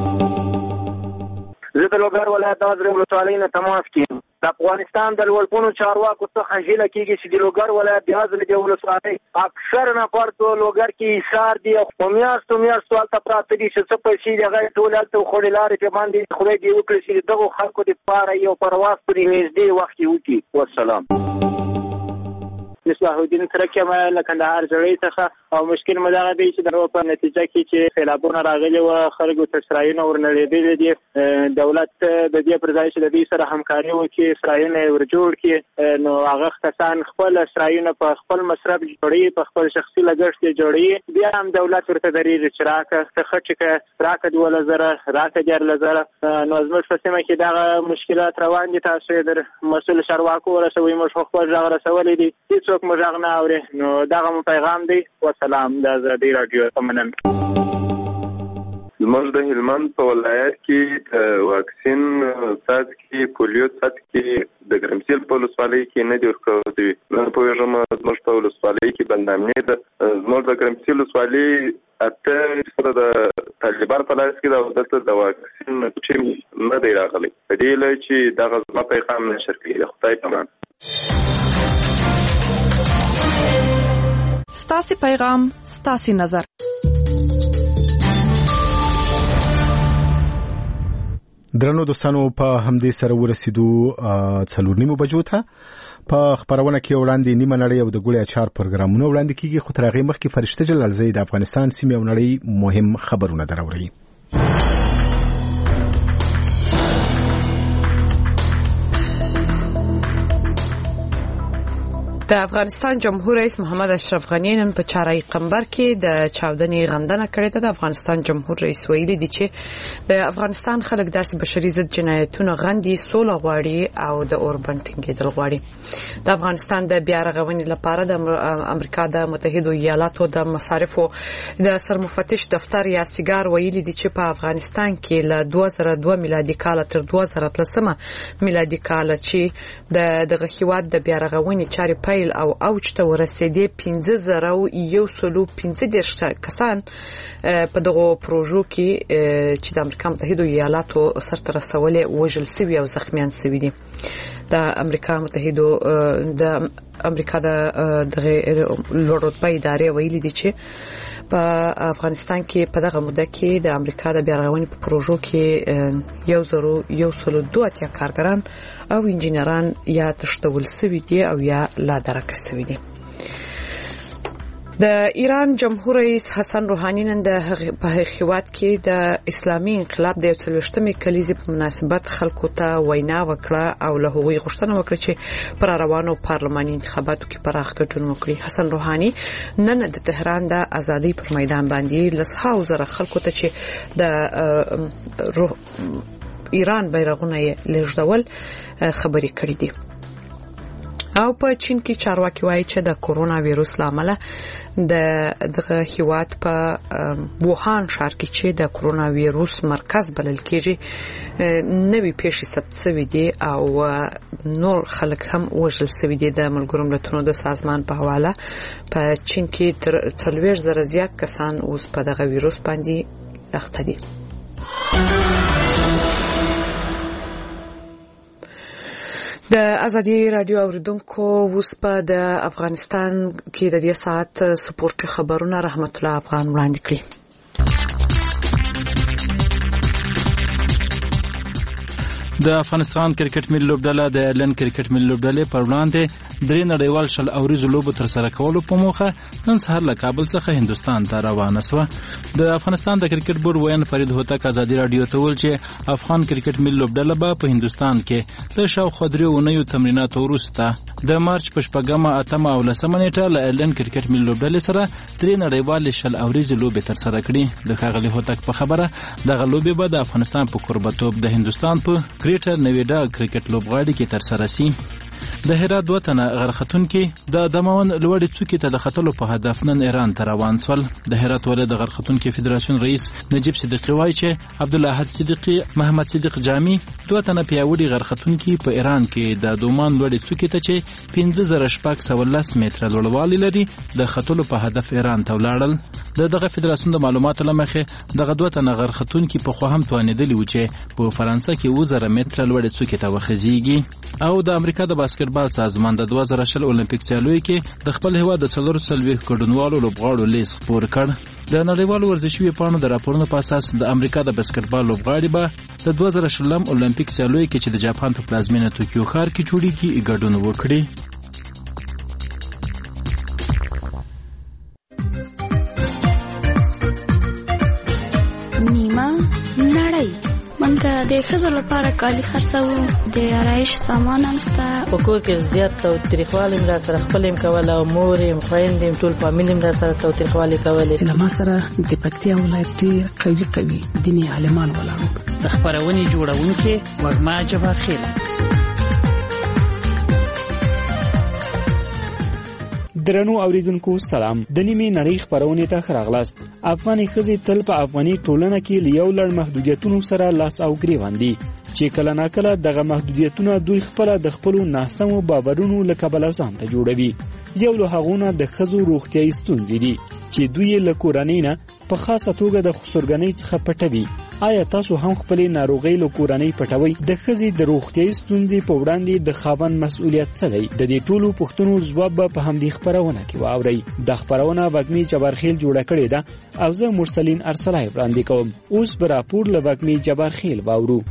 زه د لوګر ولایت د وزیر ولسوالۍ نه تماس کوم. د افغانستان د لوړپوړو چارواکو څخه هیله کیږي چې د لوګر ولایت د حضرت ولسوالۍ اکثر نفر په لوګر کې ایثار دي او میاشتو هلته پراته دي چې څه پیسې دي هغه ټول هلته خورې لارې په باندې خدای دې وکړي چې دغو خلکو دپاره یو پرواز پرې نږدې وخت کې وکړي. والسلام. مصباح الدین ترک یم له کندهار زړې څخه او مشکل مو دغه دی چې د په نتیجه کې چې سیلابونه راغلي وو خلکو ته سرایونه ورنړېدلي دي. دولت د دې پر ځای چې د دوی سره همکاري وکړي سرایونه یې ورجوړ کړي نو هغه کسان خپل سرایونه په خپل مصرف جوړوي په خپل شخصي لګښت یې جوړوي. بیا هم دولت ورته درېږي چې راکړه څه ښه چې راکړه 12,000 راکړه 14,000. نو زموږ په سیمه کې دغه مشکلات روان دي. تاسو یې در مسؤل چارواکو ورسوئ. موږ خپل غږ رسولی دی هېڅوک موږ غږ نه اوري. نو دغه مو پیغام دی. والسلام. د ازادي راډیو مننه. زموږ د هلمند په ولایت کې واکسین سات کې پولیو سات کې د ګرمسیل په ولسوالۍ کې نه دی ورکول شوی. نن پوهېږم زموږ په ولسوالۍ کې بندامنې ده. زموږ د ګرمسیل ولسوالۍ اته سره د طالبان په لاس کې دا دلته د واکسین چې نه دی راغلی. په دې لای چې دغه زما پیغام نشر کړي. خدای پامان. ستاسو پیغام، ستاسو نظر. درنو دوستانو، په همدې سره ورسېدو 4:30 بجو ته. په خبرونه کې وړاندې نیمه نړۍ او د ګوړې اچار پروګرامونه وړاندې کیږي، خو تر هغې مخکې فرشته جلالزی د افغانستان سیمې او نړۍ مهم خبرونه دراوړي. د افغانستان جمهور رئیس محمد اشرف غنی نن په چارای قمبر کې د چاودنې غندنه کړې ده. د افغانستان جمهور رئیس ویلي دی چې د افغانستان خلک داسې بشري ضد جنایتونه غندي، سوله غواړي او د اوربند ټینګېدل غواړي. د افغانستان د بیا رغونې لپاره د امریکا د متحده ایالاتو د مصارفو د سرمفتش دفتر یا سیګار ویلي دی چې په افغانستان کې له 2002 میلادي کال تر 2013 میلادي کال چې د هیواد د بیا رغونې چارې او اوج ته ورسېدي 5115 کسان په دغه پروژو کې چې د امریکا متحده ایالاتو سرته رسولې وژل شوي او زخمیان شوي دي. د امریکا متحده د امریکا د لوړرتبه ادارې ویلي دي چې په افغانستان کې په دغه موده کې د امریکا د بیا رغونې په پروژو کې 102 کارګران او انجینران یا تشتول شوي دي او یا لا درکه شوي دي. د ایران جمهور رئیس حسن روحانی نن په هیواد کې د اسلامي انقلاب د 23مې کلیزې په مناسبت خلکو ته وینا وکړه او له هغوی غوښتنه وکړه چې پر روانو پارلماني انتخاباتو کې پراخ ګډون وکړي. حسن روحانی نن د تهران د ازادۍ پر میدان باندې لسهاو زره خلکو ته چې د ایران بیرغونه لېږدول خبرې کړې دي. او په چین کې چارواکي وایي چې د کورونا وایروس لامل دغه هیواد په ووهان ښار کې چې د کورونا وایروس مرکز بلل کېږي نوې پیښې ثبت شوې دي او نور خلک هم وژل شوي دي. د ملګرو ملتونو د سازمان په حواله په چین کې تر 40,000 زیات کسان اوس په دغه وایروس باندې اخته دي. د ازادي رادیو اوریدونکو اوس په د افغانستان کې د دې ساعت سپورټي خبرونه رحمت الله افغان وړاندې کړي. د افغانستان کرکټ ملي لوبډله د ایرلند کرکټ ملي لوبډلې پر وړاندې درې نړیوال شل اوریزو لوبو تر سره کولو په موخه نن سهار له کابل څخه هندستان ته روانه شوه. د افغانستان د کرکټ بورډ وین فرید هوتک ازادي رادیو ته ویل چې افغان کرکټ ملي لوبډله به په هندستان کې د شاوخوا 3 اونیو تمریناتو وروسته د مارچ په 8 او 10 نیټه له ایرلند کرکټ ملي لوبډلې سره درې نړیوال شل اوریزو لوبې تر سره کړي. د ښاغلي هوتک په خبره دغه لوبې به د افغانستان په قربتوب د هندستان په ګریټر نویډا کرکټ لوبغاړي کې تر سره شي. د هرات وطنه غرختونکو د دماون لوړې څوکې ته د خطلو په هدف نن ایران ته روان شول. د هرات ولایت د غرختونکو فدراسیون رئیس نجیب صدیقی وایي چې عبدالله صدیقی محمد صدیق جامی دوه تنه پیاوړي غرختونکو په ایران کې د دومان لوړې څوکې ته چې 15,610 متره لوړوالی لري د خطلو په هدف ایران ته ولاړل. دغه فدراسیون د معلوماتو لمخې دغه دوه تنه غرختونکو په خو هم توانیدلی و چې په فرانسه کې 1000 متره لوړې څوکې ته وخزيږي. او د امریکا د باسکټبال سازمان د 2020 اولمپیک سیالیو کې د خپل هیواد د 440 کډونوالو لوبغاړو لیست خپور کړ. د نړیوالو ورزشي پاڼو د راپورونو په اساس د امریکا د باسکټبال لوبغاړي به د 2020 اولمپیک سیالیو کې چې د جاپان په پلازمینه توکیو ښار کې جوړیږي ګډون وکړي. نیمه نړۍ منګه د ښځو لپاره کالي خرڅوو، د آرایش سامان هم شته. په کور کې زیات تاوتریخوالی را سره خپل هم کوله او مور هم خویندې هم ټول فامیل هم را سره تاوتریخوالی کولې. له ما سره د پکتیا ولایت ډېر قوي دیني عالمان ولاړ. د خپرونې جوړونکې وږمه جبار خیل. درنو اوریدونکو سلام. د نیمه نړۍ خبرونه ته راغلاست. افغاني ښځې تل په افغاني ټولنه کې لیو لړ محدودیتونو سره لاس او ګریوان دي چې کله ناکله دغه محدودیتونه دوی خپل د خپل ناسمو باورونو له کبله ځان ته جوړوي. یو له هغونه د ښځو روغتیايي ستونزې دي چې دوی له کورنۍ نه په خاصه توګه د خسرګنۍ څخه پټوي آیا تاسو هم خپل ناروغي له کورنۍ پټوي؟ د ښځې د روغتیايي ستونزې په وړاندې د خاوند مسؤلیت څه دی؟ د دې ټولو پوښتنو ځواب په همدې خبرونه کې واورئ. د خبرونه وګمي جبارخیل جوړه کړې ده او زه مرسلین ارسلای وړاندې کوم. اوس به راپور له وګمي جبارخیل واورو.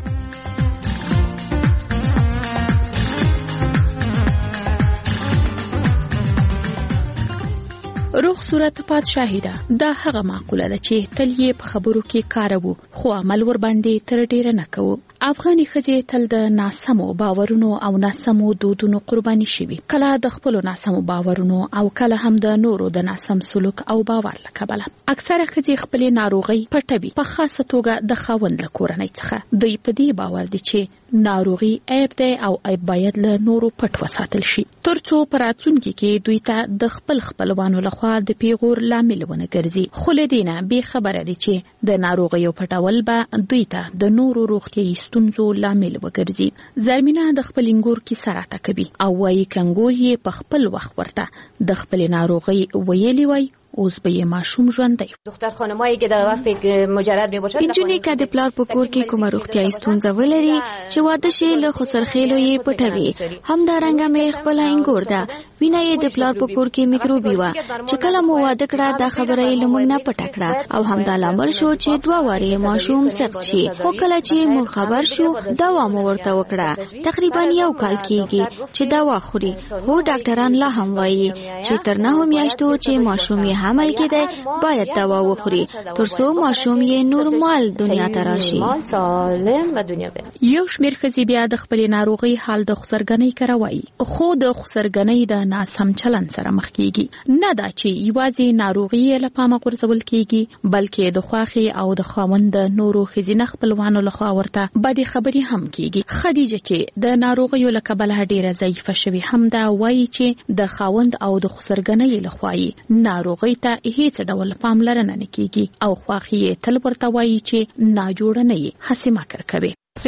روغ صورت پات شاهده دا هغه معقوله ده چې تل یې په خبرو کې کاروو خو عمل ور باندې تر ډیره نه کوو. افغاني ښځې تل د ناسمو باورونو او ناسمو دودونو قرباني شوي، کله د خپل ناسمو باورونو او کله هم د نورو د ناسم سلوک او باور له کبله. اکثره ښځې خپل ناروغي پټوي، په خاصه توګه د خاوند له کورنۍ څخه. دوی په دې باور دي چې ناروغي عیب دی او عیب باید له نورو پټ وساتل شي، ترڅو په راتلونکي کې دوی ته د خپلوانو لخوا د پیغور لامل ونه ګرځي. خو له دې نه بې خبره دي چې د ناروغیو پټول به دوی ته د نورو روغتیايي ستونزو لامل وګرځي. زرمینه د خپل انګور کې سره کوي او وايي کنګور یې په خپل وخت ورته د خپل ناروغي ویلي وای اوس به یې ماشوم ژوند دی. دختر خانمایی که در وقتی که مجرد میباشد اینجونی که د پلار په کور کې کومه روغتیايي ستونزه ولري چې واده شي له خسرخیلو یې پټوي. همدارنګه مې خپل انګور ده وینه یې د پلار په کور کې میکروبي و چې کله مو واده کړه دا خبره یې لمونږ نه پټه کړه او همدا لامل شو چې 2 واره ماشوم سخت شي. خو کله چې مو خبر شو دوا مو ورته وکړه. تقریبا 1 کال کېږي چې دوا خوري، خو ډاکټران لا هم وایي چې تر 9 میاشتو چې ماشوم یې حمل کېده باید دوا وخوري ترڅو ماشوم یې نورمال دنیا ته راشي. یو شمېر ښځې بیا د خپل ناروغي حال د خسرګنۍ کوي، خو د خسرګنۍ د ناسم چلن سره مخ کیږي. نه دا چې یوازې ناروغي له پامه غورځول کیږي بلکې د خواخي او د خاوند د نورو ښځینه خپلوانو لخوا ورته بدې خبرې هم کیږي. خدیجه چې د ناروغیو له کبله ډیره ضعیفه شوې هم دا وایي چې د خاوند او د خسرګنۍ لخوا ناروغي ته هیڅ ډول پاملرنه نه کیږي او خواخي تل ورته وایي چې ناجوړه نه یې هسې مکر کوي.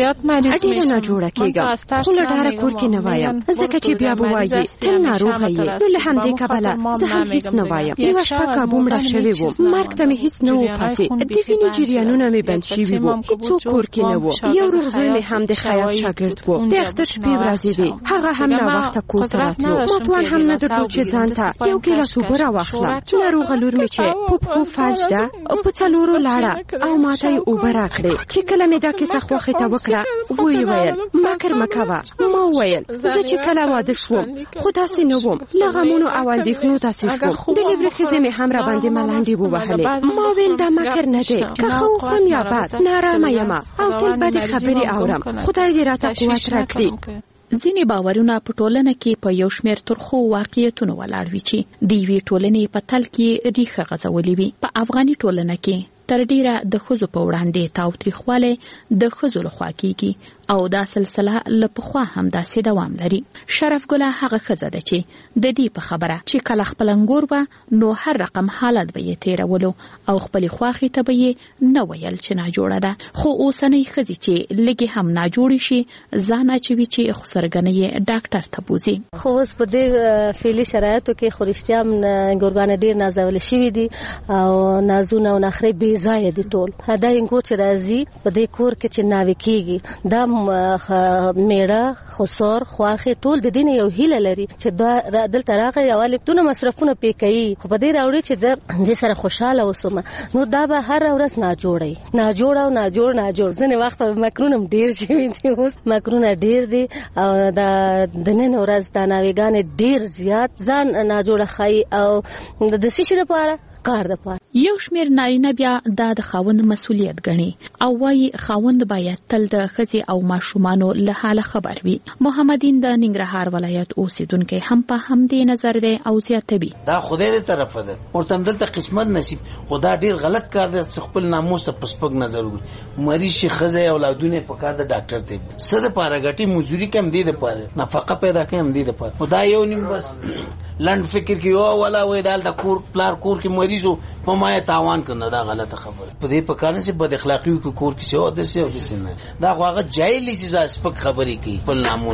ډیره نه جوړه کېږه خو له ډاره کور کې نه وایم ځکه چې بیا به وایي تل ناروغه یې. نو له همدې کبله زه هم هیڅ نه وایم. یوه شپه کابو مړه شوې وم، مرګ ته مې هیڅ نه و پاتې، د وینې جریانونه مې بند شوي وو، هیڅوک کور کې نه و. یو روغ زوی مې هم د خیاط شاګرد و، د اختر شپې ورځې وې، هغه هم ناوخته کور ته راتلو. ما توان هم نه درلود چې ځان ته 1 ګیلاس اوبه راواخلم. ناروغه لور مې چې په پښو فلج ده په 4 لاړه او ماته یې اوبه راکړې. چې کله مې دا کیسه خوښې ته وکړه وی ویل مکر مکوه. ما ویل زه چې کله واده شوم خو داسې نه وم، له غمونو او اندېښنو داسې شوم. د لیبرې ښځې مې هم را باندې ملنډې ووهلې. ما ویل دا مکر نه دی، که ښه وخورم یا بد نارامه یم او تل بدې خبرې اورم. خدای دې راته قوت راکړي. ځینې باورونه په ټولنه کې په یو شمېر ترخو واقعیتونو ولاړ وي چې د یوې ټولنې په تل کې ریښه غځولې وي. په افغاني ټولنه کې تر ډیره د ښځو په وړاندې تاوتریخوالی د ښځو لخوا کیږي او دا سلسله له پخوا هم داسې دوام لري. شرف ګله هغه ښځه ده چې د دې په خبره چې کله خپل انګور به نو هر رقم حالت به یې تیرولو او خپل خواخي ته به یې نه ویل چې ناجوړه ده. خو اوسنۍ ښځې چې لږې هم ناجوړې شي ځان اچوي چې خسرګنۍ ډاکټر ته بوزي. خو اوس په دې فعلي شرایطو کې خو رښتیا انګورګانې ډېر نازولې شوي دي او نازونه او نخرې بې ځایه دي. ټول دا انګور چې راځي په دې کور کې چې ناوې کېږي دا میړه خسر خواخي ټول د دین یو هیله لري چې دا دلته راغی او دونه مصرفونه پې کوي خو په دې راوړي چې د سره خوشاله اوسم. نو دا به هر ورځ ناجوړ او ناجوړ ځنې وخت مکرونه ډیر شوي دي. اوس مکرونه ډیر دي او د نن ورځ دا ناویګانې ډیر زیات ځان ناجوړه خای او د سشي لپاره کار ده. یو شمېر نارینه بیا دا د خاوند مسؤلیت ګڼي او وايي خاوند باید تل د ښځې او ماشومانو له حاله خبر وي. محمدین د ننګرهار ولایت اوسیدونکی هم په همدې نظر دی او زیاتوي دا خدای دې طرفه ده ورته دلته قسمت نصیب. خدا ډیر غلط کار دی چې خپل ناموس ته پسپک نظر وګوري. مریض شي ښځه اولادونه په کار د ډاکټر ته سره پاره غټي مزدوري کم دی د پاره نفقه پیدا کم دی د پاره. خدا یو نیم بس لند فکر کې او ولا وې دال د کور پلار کور کې مریضو په ما تاوان کنه. دا غلطه خبره په دې په کارن سي بد اخلاقی کو کور کې شو د سه او د سینه دا هغه جاهلی چې سپک خبرې کوي په ناموس.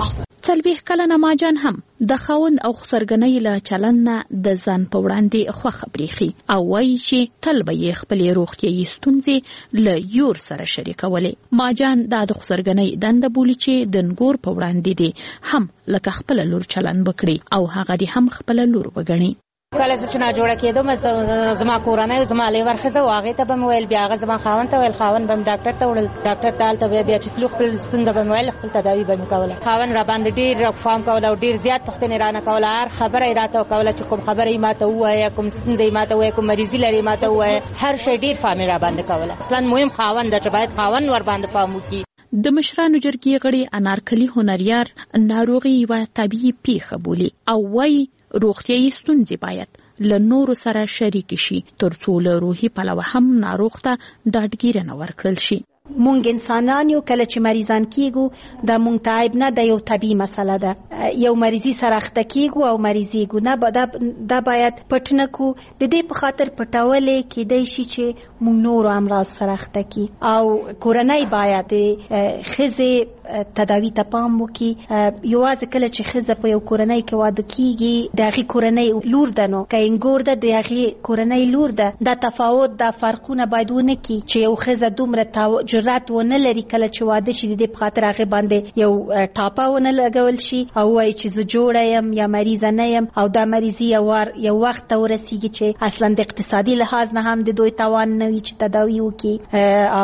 40 کلنه ماجان هم د خاوند او خسرګنۍ له چلند نه د ځان په وړاندې خوښه بریخي او وایي چې تل به یې خپلې روغتیایي ستونزې له یور سره شریکولې. ماجان دا د خسرګنۍ دنده بولي چې د نګور په وړاندې دي هم لکه خپل لور چلند وکړي او هغه دې هم خپل لور وګڼي. کله چې نه جوړه کېدم زما کورنۍ زما لیور خزه واغې ته بم ویل بیا زما خاوند ته ویل خاوند بم ډاکټر ته وړل ډاکټر ته الته بیا چې فلو خپل ستونزه بم ویل خپل تداوی بم کوله. خاوند را باندې ډیر فارم کوله او ډیر زیات پښتنه رانه کوله. هر خبره راته کوله چې کوم خبره ماته وایي کوم ستونزه ماته وایي کوم مریضي لري ماته وایي هر شی ډیر فارم را باندې کوله. اصلا مهم خاوند چې باید خاوند ور باندې پام وکړي. د مشرانو جرګې غړي انارکلي هنریار ناروغي یوه طبیعي پیښه بولي او وایي روغتیایي ستونزې باید له نورو سره شریک شي ترڅو له روحي پلوه هم ناروغ ته ډاډګیرنه ورکړل شي. مونږ انسانان یو کله چې مریضان کیږو د مونږ تعب نه د یو طبيعي مسله ده. یو مریضي سره اخته کیږو او مریضیږو نه دا باید پټ نه کو. د دې په خاطر پټولې کېدای شي چې مونږ نور امراض سره اخته کی او کورنۍ باید خزه تداوی ته پام وکړي. یوازې کله چې خزه په یو کورنۍ کې واده کیږي د هغې کورنۍ لور ده نو که انګور ده د هغې کورنۍ لور ده. دا تفاوت دا فرقونه باید ونه کړي چې یو خزه دومره جرأت ونه لري کله چې واده شي د دې په خاطر هغې باندې یو ټاپه ونه لګول شي او وایي چې زه جوړه یم یا مریضه نه یم او دا مریضي یو وخت ته ورسیږي چې اصلا د اقتصادي لحاظ نه هم د دوی توان نه وي چې تداوي وکړي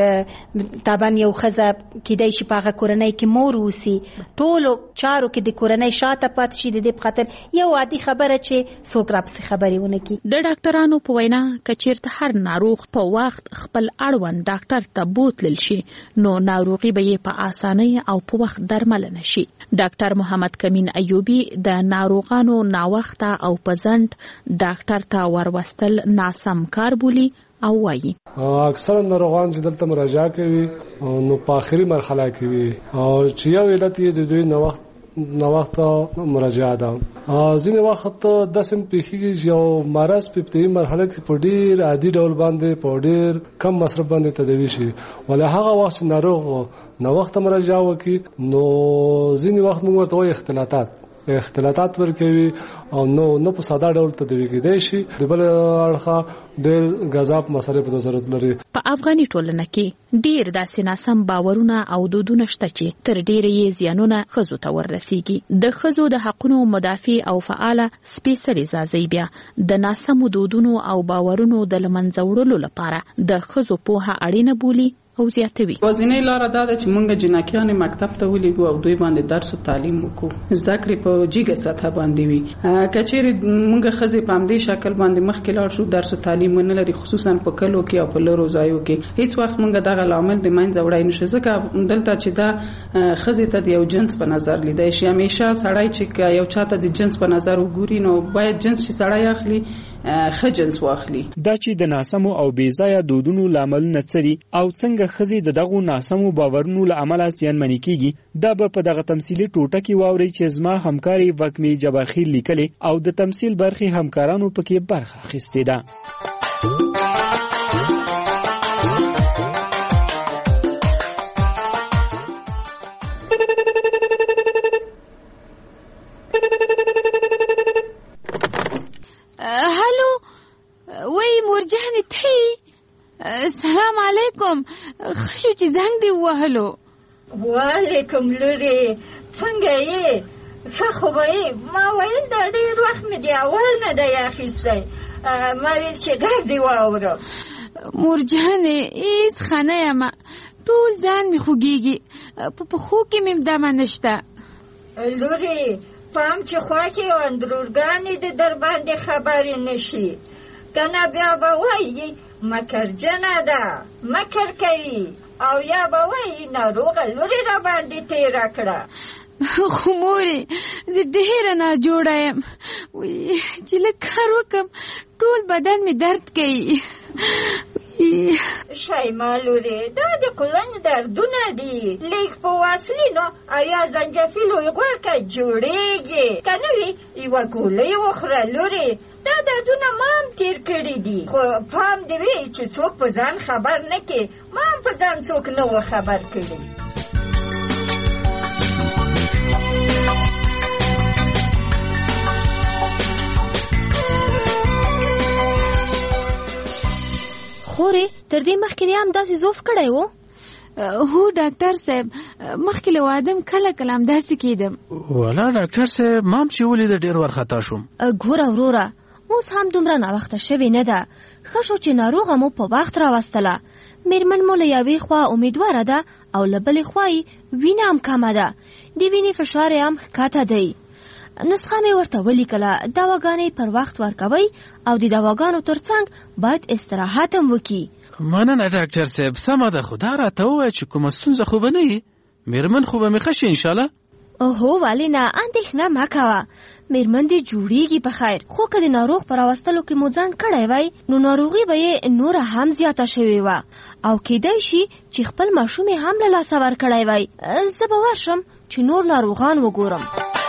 او طبعا یو ښځه کیدای شي په هغه کورنۍ کې مور اوسي ټولو چارو کې د کورنۍ شاته پاتې شي. د دې په خاطر یو عادي خبره چې څوک راپسې خبرې ونه کړي. د ډاکټرانو په وینا که چیرته هر ناروغ په وخت خپل اړوند ډاکټر ته بوتلل شي نو ناروغي به یې په اسانۍ او په وخت درملنه شي. ډاکټر محمد کمین ایوبی د ناروغانو ناوخته او په ځنډ ډاکټر ته وروستل ناسم کار بولي او وایي اکثر ناروغان چې دلته مراجعه کوي نو په آخري مرحله کې وي او چې یو علت یې د دوی ناوخته مراجعه ده. ځینې وخت داسې پیښیږي چې یو مرض په ابتدایي مرحله کې په ډیر عادي ډول باندې په ډیر کم مصرف باندې تداوي شي ولې هغه وخت چې ناروغ ناوخته مراجعه وکړي نو ځینې وخت موږ ورته وایي اختلاطات ورکوي او نو په ساده ډول تداوي کېدای شي. د بل اړخه ډېر غذاب مصارف ته ضرورت لري. په افغاني ټولنه کې ډېر داسې ناسم باورونه او دودونه شته چې تر ډېره یې زیانونه ښځو ته وررسیږي. د ښځو د حقونو مدافع او فعاله سپېڅلې زازۍ بیا د ناسمو دودونو او باورونو د له منځه وړلو لپاره د ښځو پوهه اړینه بولي او زیاتوي. وازینې لاره دا ده چې موږ جنکیانې مکتب ته ولېږو او دوی باندې درس او تعلیم وکړو. زده کړې په جګه سطح باندې وي. که چیرې موږ ښځې په همدې شکل باندې مخکې لاړ شو درس او تعلیم ونه لري خصوصا په کلو کې او په لرو ځایو کې هیڅ وخت موږ دغه لامل د منځه وړای نشو. ځکه دلته چې دا ښځې ته د یو جنس په نظر لیدای شي. همیشه سړی چې یو چاته د جنس په نظر وګوري نو باید جنس چې سړی اخلي ښه جنس واخلي. دا چې د ناسمو او بې ځایه دودونو لامل نه څري او څنګه ښځې د دغو ناسمو باورونو له امله زیانمنې کیږي دا به په دغه تمثیلي ټوټه کې واورئ چې زما همکاري وکمې جبارخیل لیکلې او د تمثیل برخې همکارانو پکې برخه اخیستې ده. هلو وای مورجانې ته السلام علیکم. خشو چې زنګ دی وهلو. وعلیکم لوري څنګه یې؟ ښه خو به یې. ما ویل دا ډېر وخت مې د اول نه دی اخیستی. ما ویل چې غږ دې واورم. مورجانې هېڅ ښه نه یم. ټول ځان مې خوږېږي. په پښو کې مې دمه نشته. لوري پام چې خواښې او اندرورګانې د در باندې خبرې نه شي که نه بیا به وایي مکرجنه ده مکر کوي او یا به وایي ناروغه لورې را باندې تېره کړه. خو مورې زه ډېره ناجوړه یم. چې لږ کار وکړم ټول بدن مې درد کوي. شیما لورې دا د کولنج دردونه دي. لیک په واسلینو او یا زنجفیل غوړکه جوړیږي. که نه وي یوه ګولۍ وخوره لورې. دا دردونه ما هم تیر کړي دي خو پام دې وي چې څوک په ځان خبر نه کړي. ما هم په ځان څوک نه و خبر کړي. مورې تر دې مخکې دې هم داسې زوف کړی و؟ هو ډاکټر صاحب مخکې له واده کله کله همداسې کېدم. والا ډاکټر صاحب ما هم چې ولید ډېر وارخطا شوم. ګوره وروره اوس هم دومره ناوخته شوې نه ده. ښه شو چې ناروغه مو په وخت راوستله. میرمن مو له یوې خوا امیدواره ده او له بلې خوا یې وینه هم کمه ده. د وینې فشار هم ښکته دی. نسخه مې ورته ولیکله دواګانې پر وخت ورکوئ او د دواګانو ترڅنګ باید استراحت هم وکړي. مننه ډاکټر صاحب سمه ده. خو دا راته ووایه چې کومه ستونزه خو به نه وي؟ میرمن خو به مې ښه شي انشاءالله؟ هو ولې نه اندېښنه مه کوه. میرمن دې جوړیږي په خیر. خو که د ناروغ په راوستلو کې مو ځنډ کړی وای نو ناروغي به یې نوره هم زیاته شوې وه او کیدای شي چې خپل ماشوم یې هم له لاسه ورکړی وای. زه به ورشم چې نور ناروغان وګورم.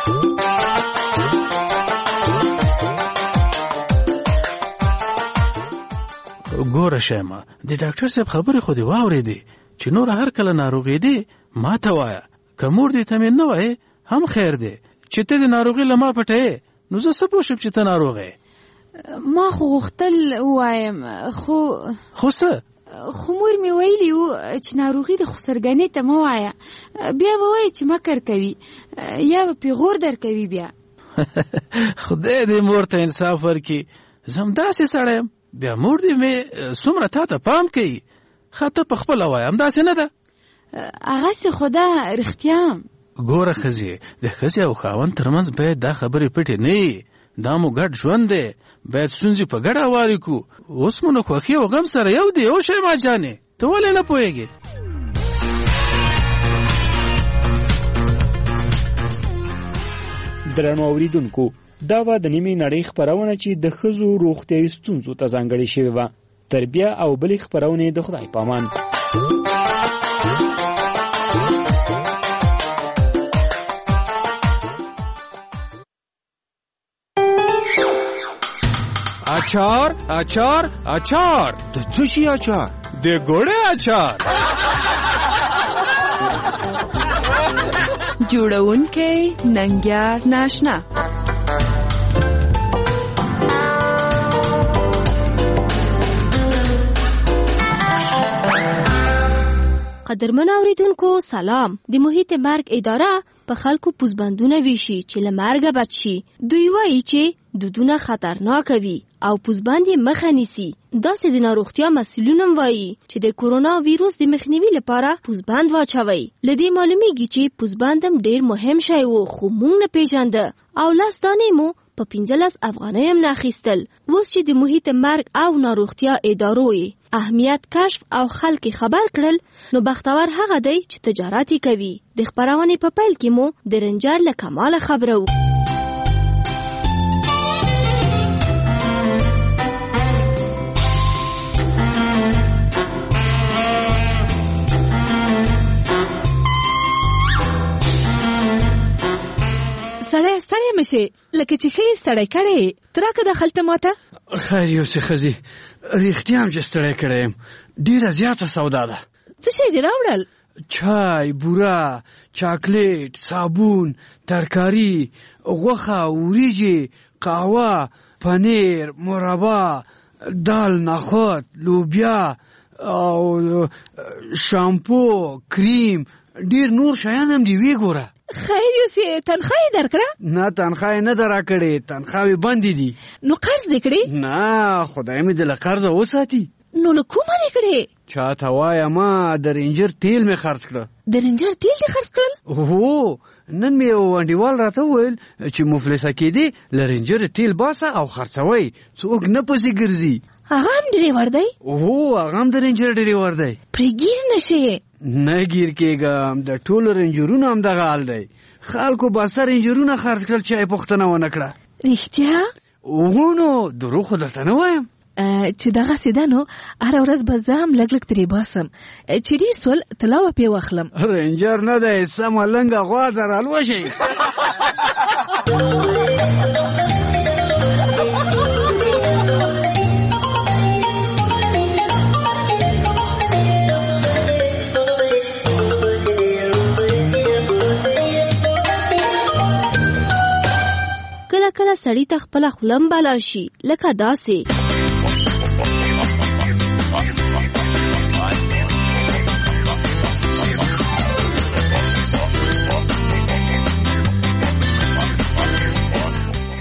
ګوره شیمه د ډاکټر صاحب خبرې خو دې واورېدې چې نور هر کله ناروغي دی ما ته وایه. که مور دې ته مې نه وایې هم خیر دی چې ته د ناروغي له ما پټوې نو زه څه پوه شم چې ته ناروغ یې. ما خو غوښتل ووایم خو څه؟ خو مور مې ویلي و چې ناروغي د خسرګنې ته مه وایه بیا به وایي چې مکر کوي یا به پیغور در کوي بیا. خدای دې مور ته انصاف ورکړي. زه همداسې سړی یم بیا مور دې مې څومره تا ته پام کوي. ښه ته په خپله وایه همداسې نه ده؟ هغسې خو ده رښتیا. ګوره ښځې د ښځې او خاوند ترمنځ باید دا خبرې پټې نه وي. دا مو ګډ ژوند دی باید ستونزې په ګډه هوارې کړو. اوس مو نو خوښي او غم سره یو دی. او شیما جانې ته ولې نه پوهېږې؟ درنو اوریدونکو دا به د نیمې نړۍ خپرونه چې د ښځو روغتیایي ستونزو ته ځانګړې شوې وه. تر بیا او بلې خپرونې د خدای پامان. اچار اچار اچار. د څه شي اچار؟ د ګوړې اچار. جوړونکی ننګیار ناشنا. قدرمن اوریدونکو سلام. د محیط مرګ اداره په خلکو پوزبندونه ویشي چې له مرګه بچ شي. دوی وایي چې دودونه خطرناک وي او پوزبند یې مخه نیسي. داسې د ناروغتیا مسؤلین هم وایي چې د کورونا ویروس د مخنیوي لپاره پوزبند واچوي. له دې معلومیږي چې پوزبند هم ډېر مهم شی و خو موږ نه پیژانده او 10 دانې مو په 15 افغانۍ هم نه اخیستل. اوس چې د محیط مرګ او ناروغتیا ادارو اهمیت کشف او خلک خبر کړل نو بختور هغه دی چې تجارت کوي. د خبرونې په پیل کې مو د رنجر له کماله خبرو. ستړی مشه لکه چې خې ستړی کړي ترکه دخلته ماته. خیر یو څه خزي رښتیا هم چې ستړی کړم. ډیره زیاته سودا ده. څه شي دی راوړل؟ چای، بوره، چاکلیټ، صابون، ترکاری، غوښه، وریجې، قهوه، پنیر، مربا، دال، نخود، لوبیا او شامپو، کریم، ډیر نور شیان هم دی. وی ګوره خیر یو څه تنخواه درکړه؟ نه تنخواه نه درکړې. تنخواه بندې دي. نو قرض دې کړې؟ نه خدای مې د قرض وساتي. نو له کومه دې کړې؟ چاته وایم ما د رنجر تیل مې خرڅ کړ. د رنجر تیل دې خرڅ کړل؟ هو نن مې یو انډیوال راته وویل چې مفلسه کېدې له رنجر تیل باسه او خرڅوي څوک نه پسې ګرځي. هغه هم ډریور دی؟ هو هغه هم د رنجر ډریور دی. پرې ګیر نشې؟ نه ګیر کېږم. د ټولو رنجرونو هم دغه حال دی. خلکو باسه رنجرونه خرڅ کړل چې پوښتنه ونه کړه. رښتیا؟ نو دروغ خو درته نه وایم. چې دغسې ده نو هره ورځ به زه هم لږ لږ ترې باسم چې ډېر سول تلاوه پې واخلم. رنجر نه دی سمه لنګه غوا در الوشئ. کله کله سړی ته خپله خوله هم بلا شي لکه داسې.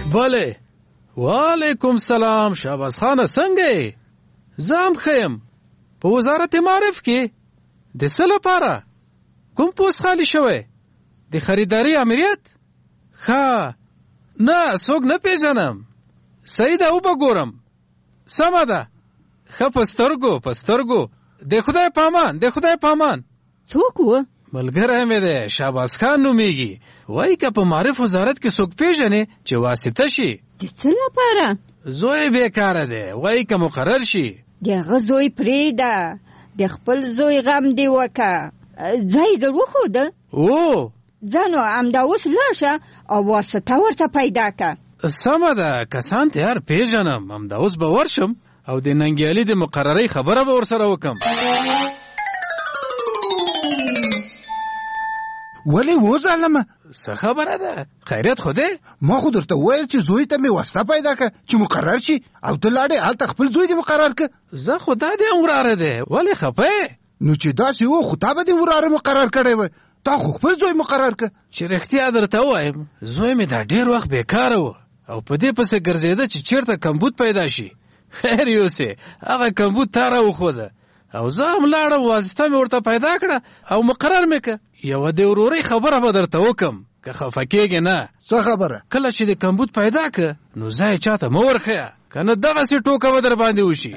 بله وعلیکم سلام شهباز خانه څنګه زم خیم په وزارت معارف کې د څه لپاره کوم پوست خالی شوی د خریداري امریت ښه نه څوک نه پیژنم صحیح ده وبګورم سمه ده ښه په سترګو د خدای پامان څوک و ملګری مې دی شهباز خان نومیږي وایي که په معارف وزارت کې څوک پیژنې چې واسطه شي د څه لپاره زوی بیکاره دی وایي که مقرر شي د هغه زوی پرېږده د خپل زوی غم دې وکړه ځای در وښوده او ځه نو همدا اوس لاړ شه او واسطه ورته پیدا کړه سمه ده کسان تیار پیژنم همدا اوس به ورشم او د ننګیالي د مقررۍ خبره به ورسره وکم ولی و ظالمه څه خبره ده خیریت خو دی ما خو درته وویل چې زوی ته مې واسطه پیدا کړه چې مقرر شي او ته لاړې هلته خپل زوی دې مقرر کړه زه خو دا دې وراره دی ولې خفه نو چې داسې و خو تا به دې وراره مقرر کړی وی تا خو خپل زوی مقرر کړه چې رښتیا درته ووایم زوی مې دا ډېر وخت بیکاره و او په دې پسې ګرځېده چې چېرته کمبود پیدا شي خیر یوسې هغه کمبود تا راوښوده او زه هم لاړم واسطه مې ورته پیدا کړه او مقرر مې کړه یوه د ورورۍ خبره به درته وکم که خفه کېږې نه څه خبره کله چې د کمبود پیدا کړه نو ځای چاته مه ورښیه که نه دغسې ټوکه به در باندې وشي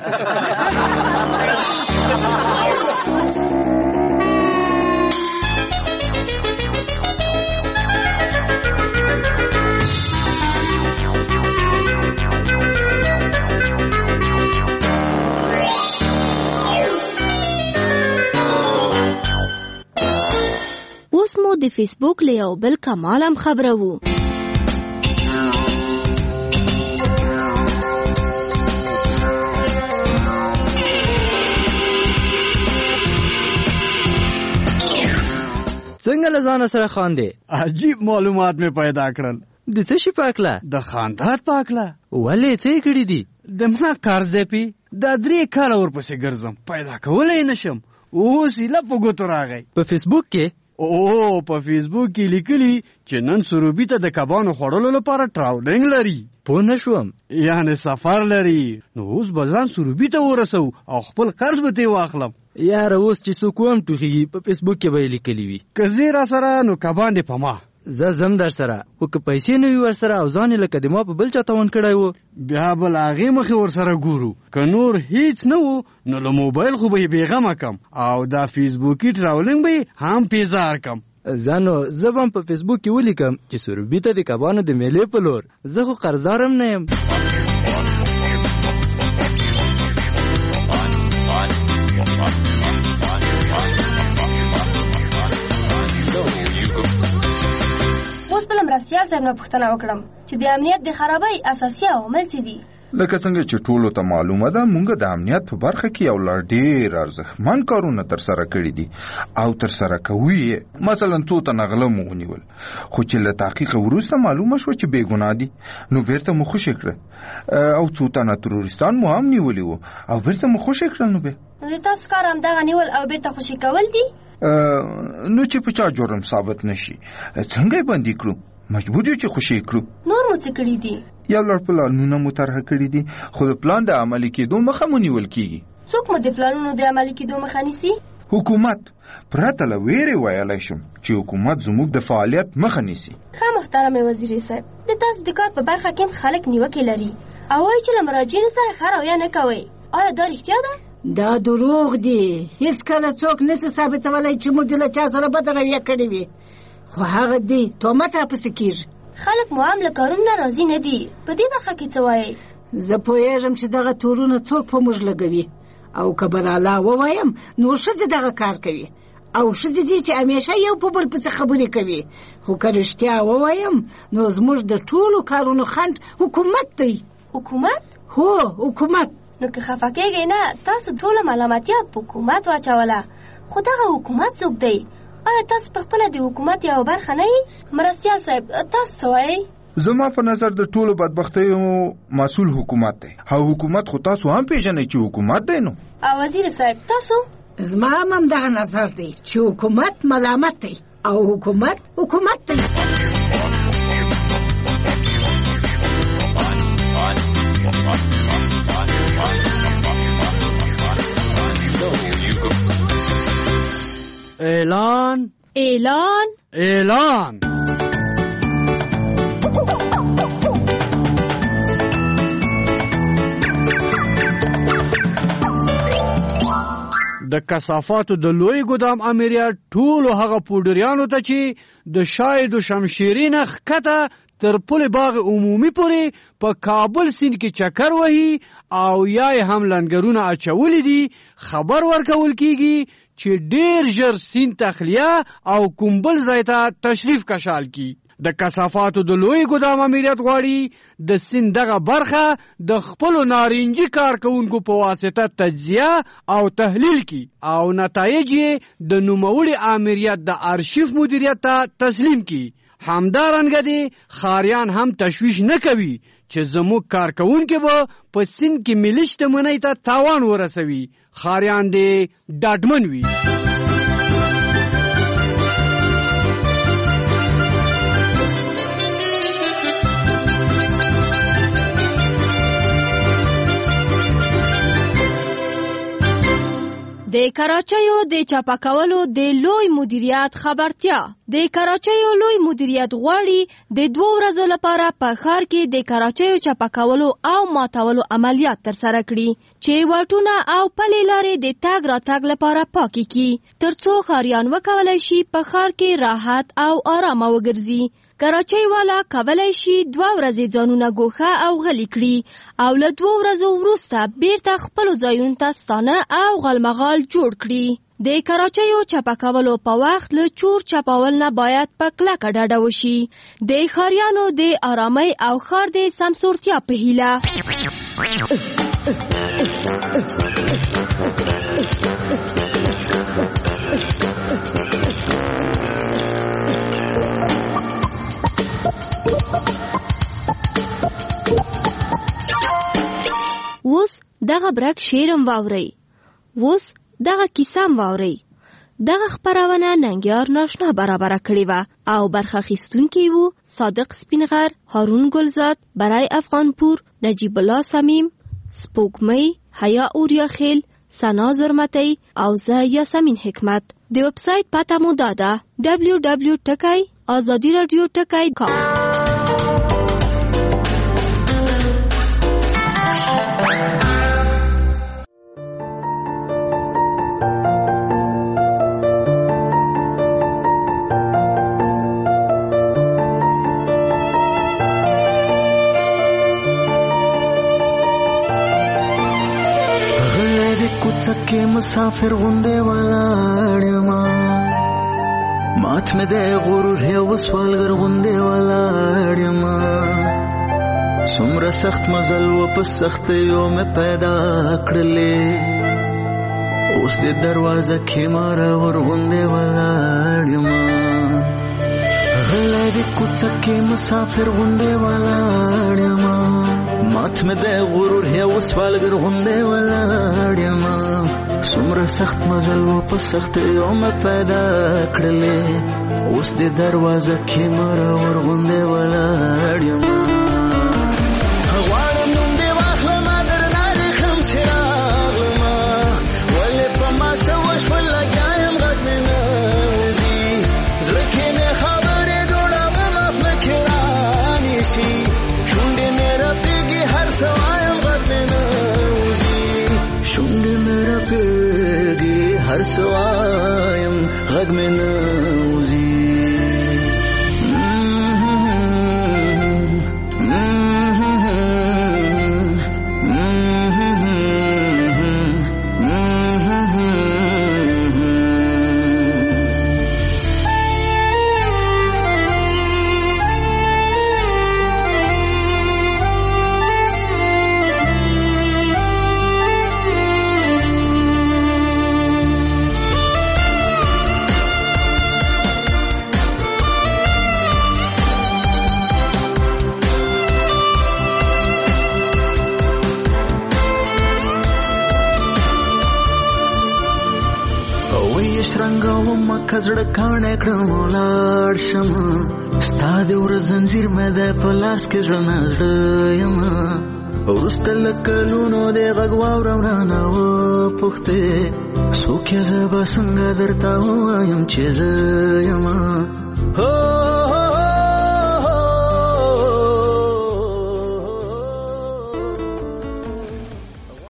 اوس مو د فیسبوک له یو بل کمال هم خبره وو څنګه له ځانه سره خاندې عجیب معلومات مې پیدا کړل د څه شي په هکله د خاندار په هکله ولې څه یې کړي دي د ما قرض دی پې دا 3 کاله ورپسې ګرځم پیدا کولی نه شم اوس یې له په ګوتو راغی په فیسبوک کې په فیسبوک کې لیکلي چې نن سروبي ته د کبانو خوړلو لپاره ټراولینګ لري پوه نه شوم یعنې سفر لري نو اوس به ځان سروبي ته ورسو او خپل قرض به ترې واخلم یاره اوس چې څوک هم ټوخېږي په فیسبوک کې به یې لیکلي وي که زه راسره نو کبان دې په ما زه ځم در سره خو که پیسې نه وي ورسره او ځان یې لکه د ما په بل چا تاوان کړی و بیا به له هغې مخې ورسره ګورو که نور هیڅ نه و نو له موبایل خو به یې بېغمه کم او دا فیسبوکي ټراولینګ به یې هم پیزار کم زه نو زه به هم په فیسبوک کې ولیکم چې سروبي ته د کبانو د میلې په لور زه خو قرضدار هم نه یم مرستیال صاحب نه پوښتنه وکړم چې د امنیت د خرابۍ اساسي عوامل څه دي لکه څنګه چې ټولو ته معلومه ده مونږ د امنیت په برخه کې یو لړ ډېر ارزښتمن کارونه ترسره کړي دي او ترسره کوي یې مثلا څو تنه غله مو ونیول خو چې له تحقیق وروسته معلومه شوه چې بېګناه دي نو بیرته مو خوشي کړه او څو تنه تروریستان مو هم نیولي وو او بیرته مو خوشي کړل نو د تاسو کار همدغه نیول او بیرته خوشي کول دي نو چې په چا جرم ثابت نشي څنګه یې بندي کړو مجبور یو چې خوشي کړو نور مو څه کړي دي یو لړ پلانونه مو طرح کړي دي خو د پلان د عملي کېدو مخه مو نیول کېږي څوک مو د پلانونو د عملي کېدو مخه نیسي حکومت پرته له ویرې ویلی شم چې حکومت زموږ د فعالیت مخه نیسي ښه محترم وزیر صاحب د تاسو د کار په برخه کې خلک نیوکې لري او وایي چې له مراجعینو سره ښه رویه نه کوئ آیا دا رښتیا ده دا دروغ دي هیڅ کله څوک نشي ثابتولی چې موږ له چا سره بده رویه کړې وي خو هغه دی تهمت راپسې کېږي خلک مو هم له کارونو راضي نه دي په دې برخه کې څه وایي زه پوهېږم چې دغه تورونه څوک په موږ لګوي او که بلالا ووایم نو ښځې دغه کار کوي او ښځې دي چې همیشه یو په بل پسې خبرې کوي خو که رښتیا ووایم نو زموږ د ټولو کارونو خنډ حکومت دی حکومت هو حکومت نو که خفه کېږئ نه تاسو ټوله ملامتیا په حکومت واچوله خو دغه حکومت څوک دی آیا تاسو په خپله د حکومت یوه برخه نه یې مرستیال صاحب تاسو څه وایئ زما په نظر د ټولو بدبختیو مسؤل حکومت دی او حکومت خو تاسو هم پیژنئ چې حکومت دی نو او وزیر صاحب تاسو زما هم دغه نظر دی چې حکومت ملامت دی او حکومت دی اعلان اعلان اعلان د کثافاتو د لوی ګدام امریت ټولو هغه پوډریانو ته چې د شاهد شمشیرین ښکته تر پل باغ عمومي پورې په کابل سیند کې چکر وهي او یا هم لنګرونه اچولي دي خبر ورکول کیږي چې ډیر ژر سیند تخلیه او کومبل ځای ته تشریف کشال کی د کثافاتو د لوی ګدام امریت غواړي د سیند دغه برخه د خپل نارنجي کارکونکو په واسطه تجزیه او تحلیل کی او نتایج د نوموړي امریت د ارشیف مدیریت ته تسلیم کی. همدارنګه دي خاریان هم تشویش نه کوي چې زموږ کارکونکو به په سیند کې ملي شتمنۍ ته تاوان ورسوي. خاریان دي ډاډمن وي. د کراچیو د چاپه کولو د لوی مدیریت خبرتیا. د کراچیو لوی مدیریت غواړي د 2 ورځو لپاره په ښار کې د کراچیو چاپه کولو او ماتولو عملیات ترسره کړي چې واټونه او پلې لارې د تګ راتګ لپاره پاکي کړي ترڅو ښاریان وکولای شي په ښار کې راحت او آرامه وګرځي. کراچۍ والا کولای شي 2 ورځې ځانونه ګوښه او غلي کړي او له 2 ورځو وروسته بیرته خپلو ځایونو ته ستانه او غالمغال جوړ کړي. د کراچیو چپه کولو په وخت له چور چپاول نه باید په کلکه ډډه وشي د ښاریانو د آرامۍ او ښار د سمسورتیا په هیله. اوس دغه برک شیرم واوري. اوس دغه کیسام واوري. دغه خبرونه ننګیار ناشنا برابر کړی و او برخه اخیستونکي وو صادق سپینغر، هارون ګلزاد، برای افغانپور، نجیب الله سمیم، سپوږمۍ، حیا اوریاخیل، سنا زرمتی او زه یاسمین حکمت. د ویب سایت پته مو داده www.azadiradio.com. کوڅه مسافر غوندې ولاړم مات مې د غرور یو سوالګر غوندې ولاړم څومره سخت مزل و په سختیو مې پیدا کړلې اوس د دروازه کې مارور غوندې ولاړم غلی د کوڅه کې مسافر غوندې ولاړم مات مې د غرور یو سوالګر غوندې ولاړم څومره سخت مزل و په سختیو مې پیدا کړلې اوس د دروازه کې مارور غوندې ولاړم غواړم نوم دې واخلم درنه ریښم چې راغلم ولې په ما څه وشول لګیا یم غږ مې نه وځي زړه کې مې خبرې جوړوم اف نه کې رانیسي شونډې مې رپېږي هر څه وایم غږ مې نه وځي شونډې مې رپېږي هر څه وایم غږ مې نه وځي کزړه کاڼه کړم ولاړ شم ستا د ور زنځیر مې د په لاس کې زړه یم وروسته لکلونو د غږ واورم رانه وپوښتې څوک یې زه به څنګه درته ووایم چې زه یمه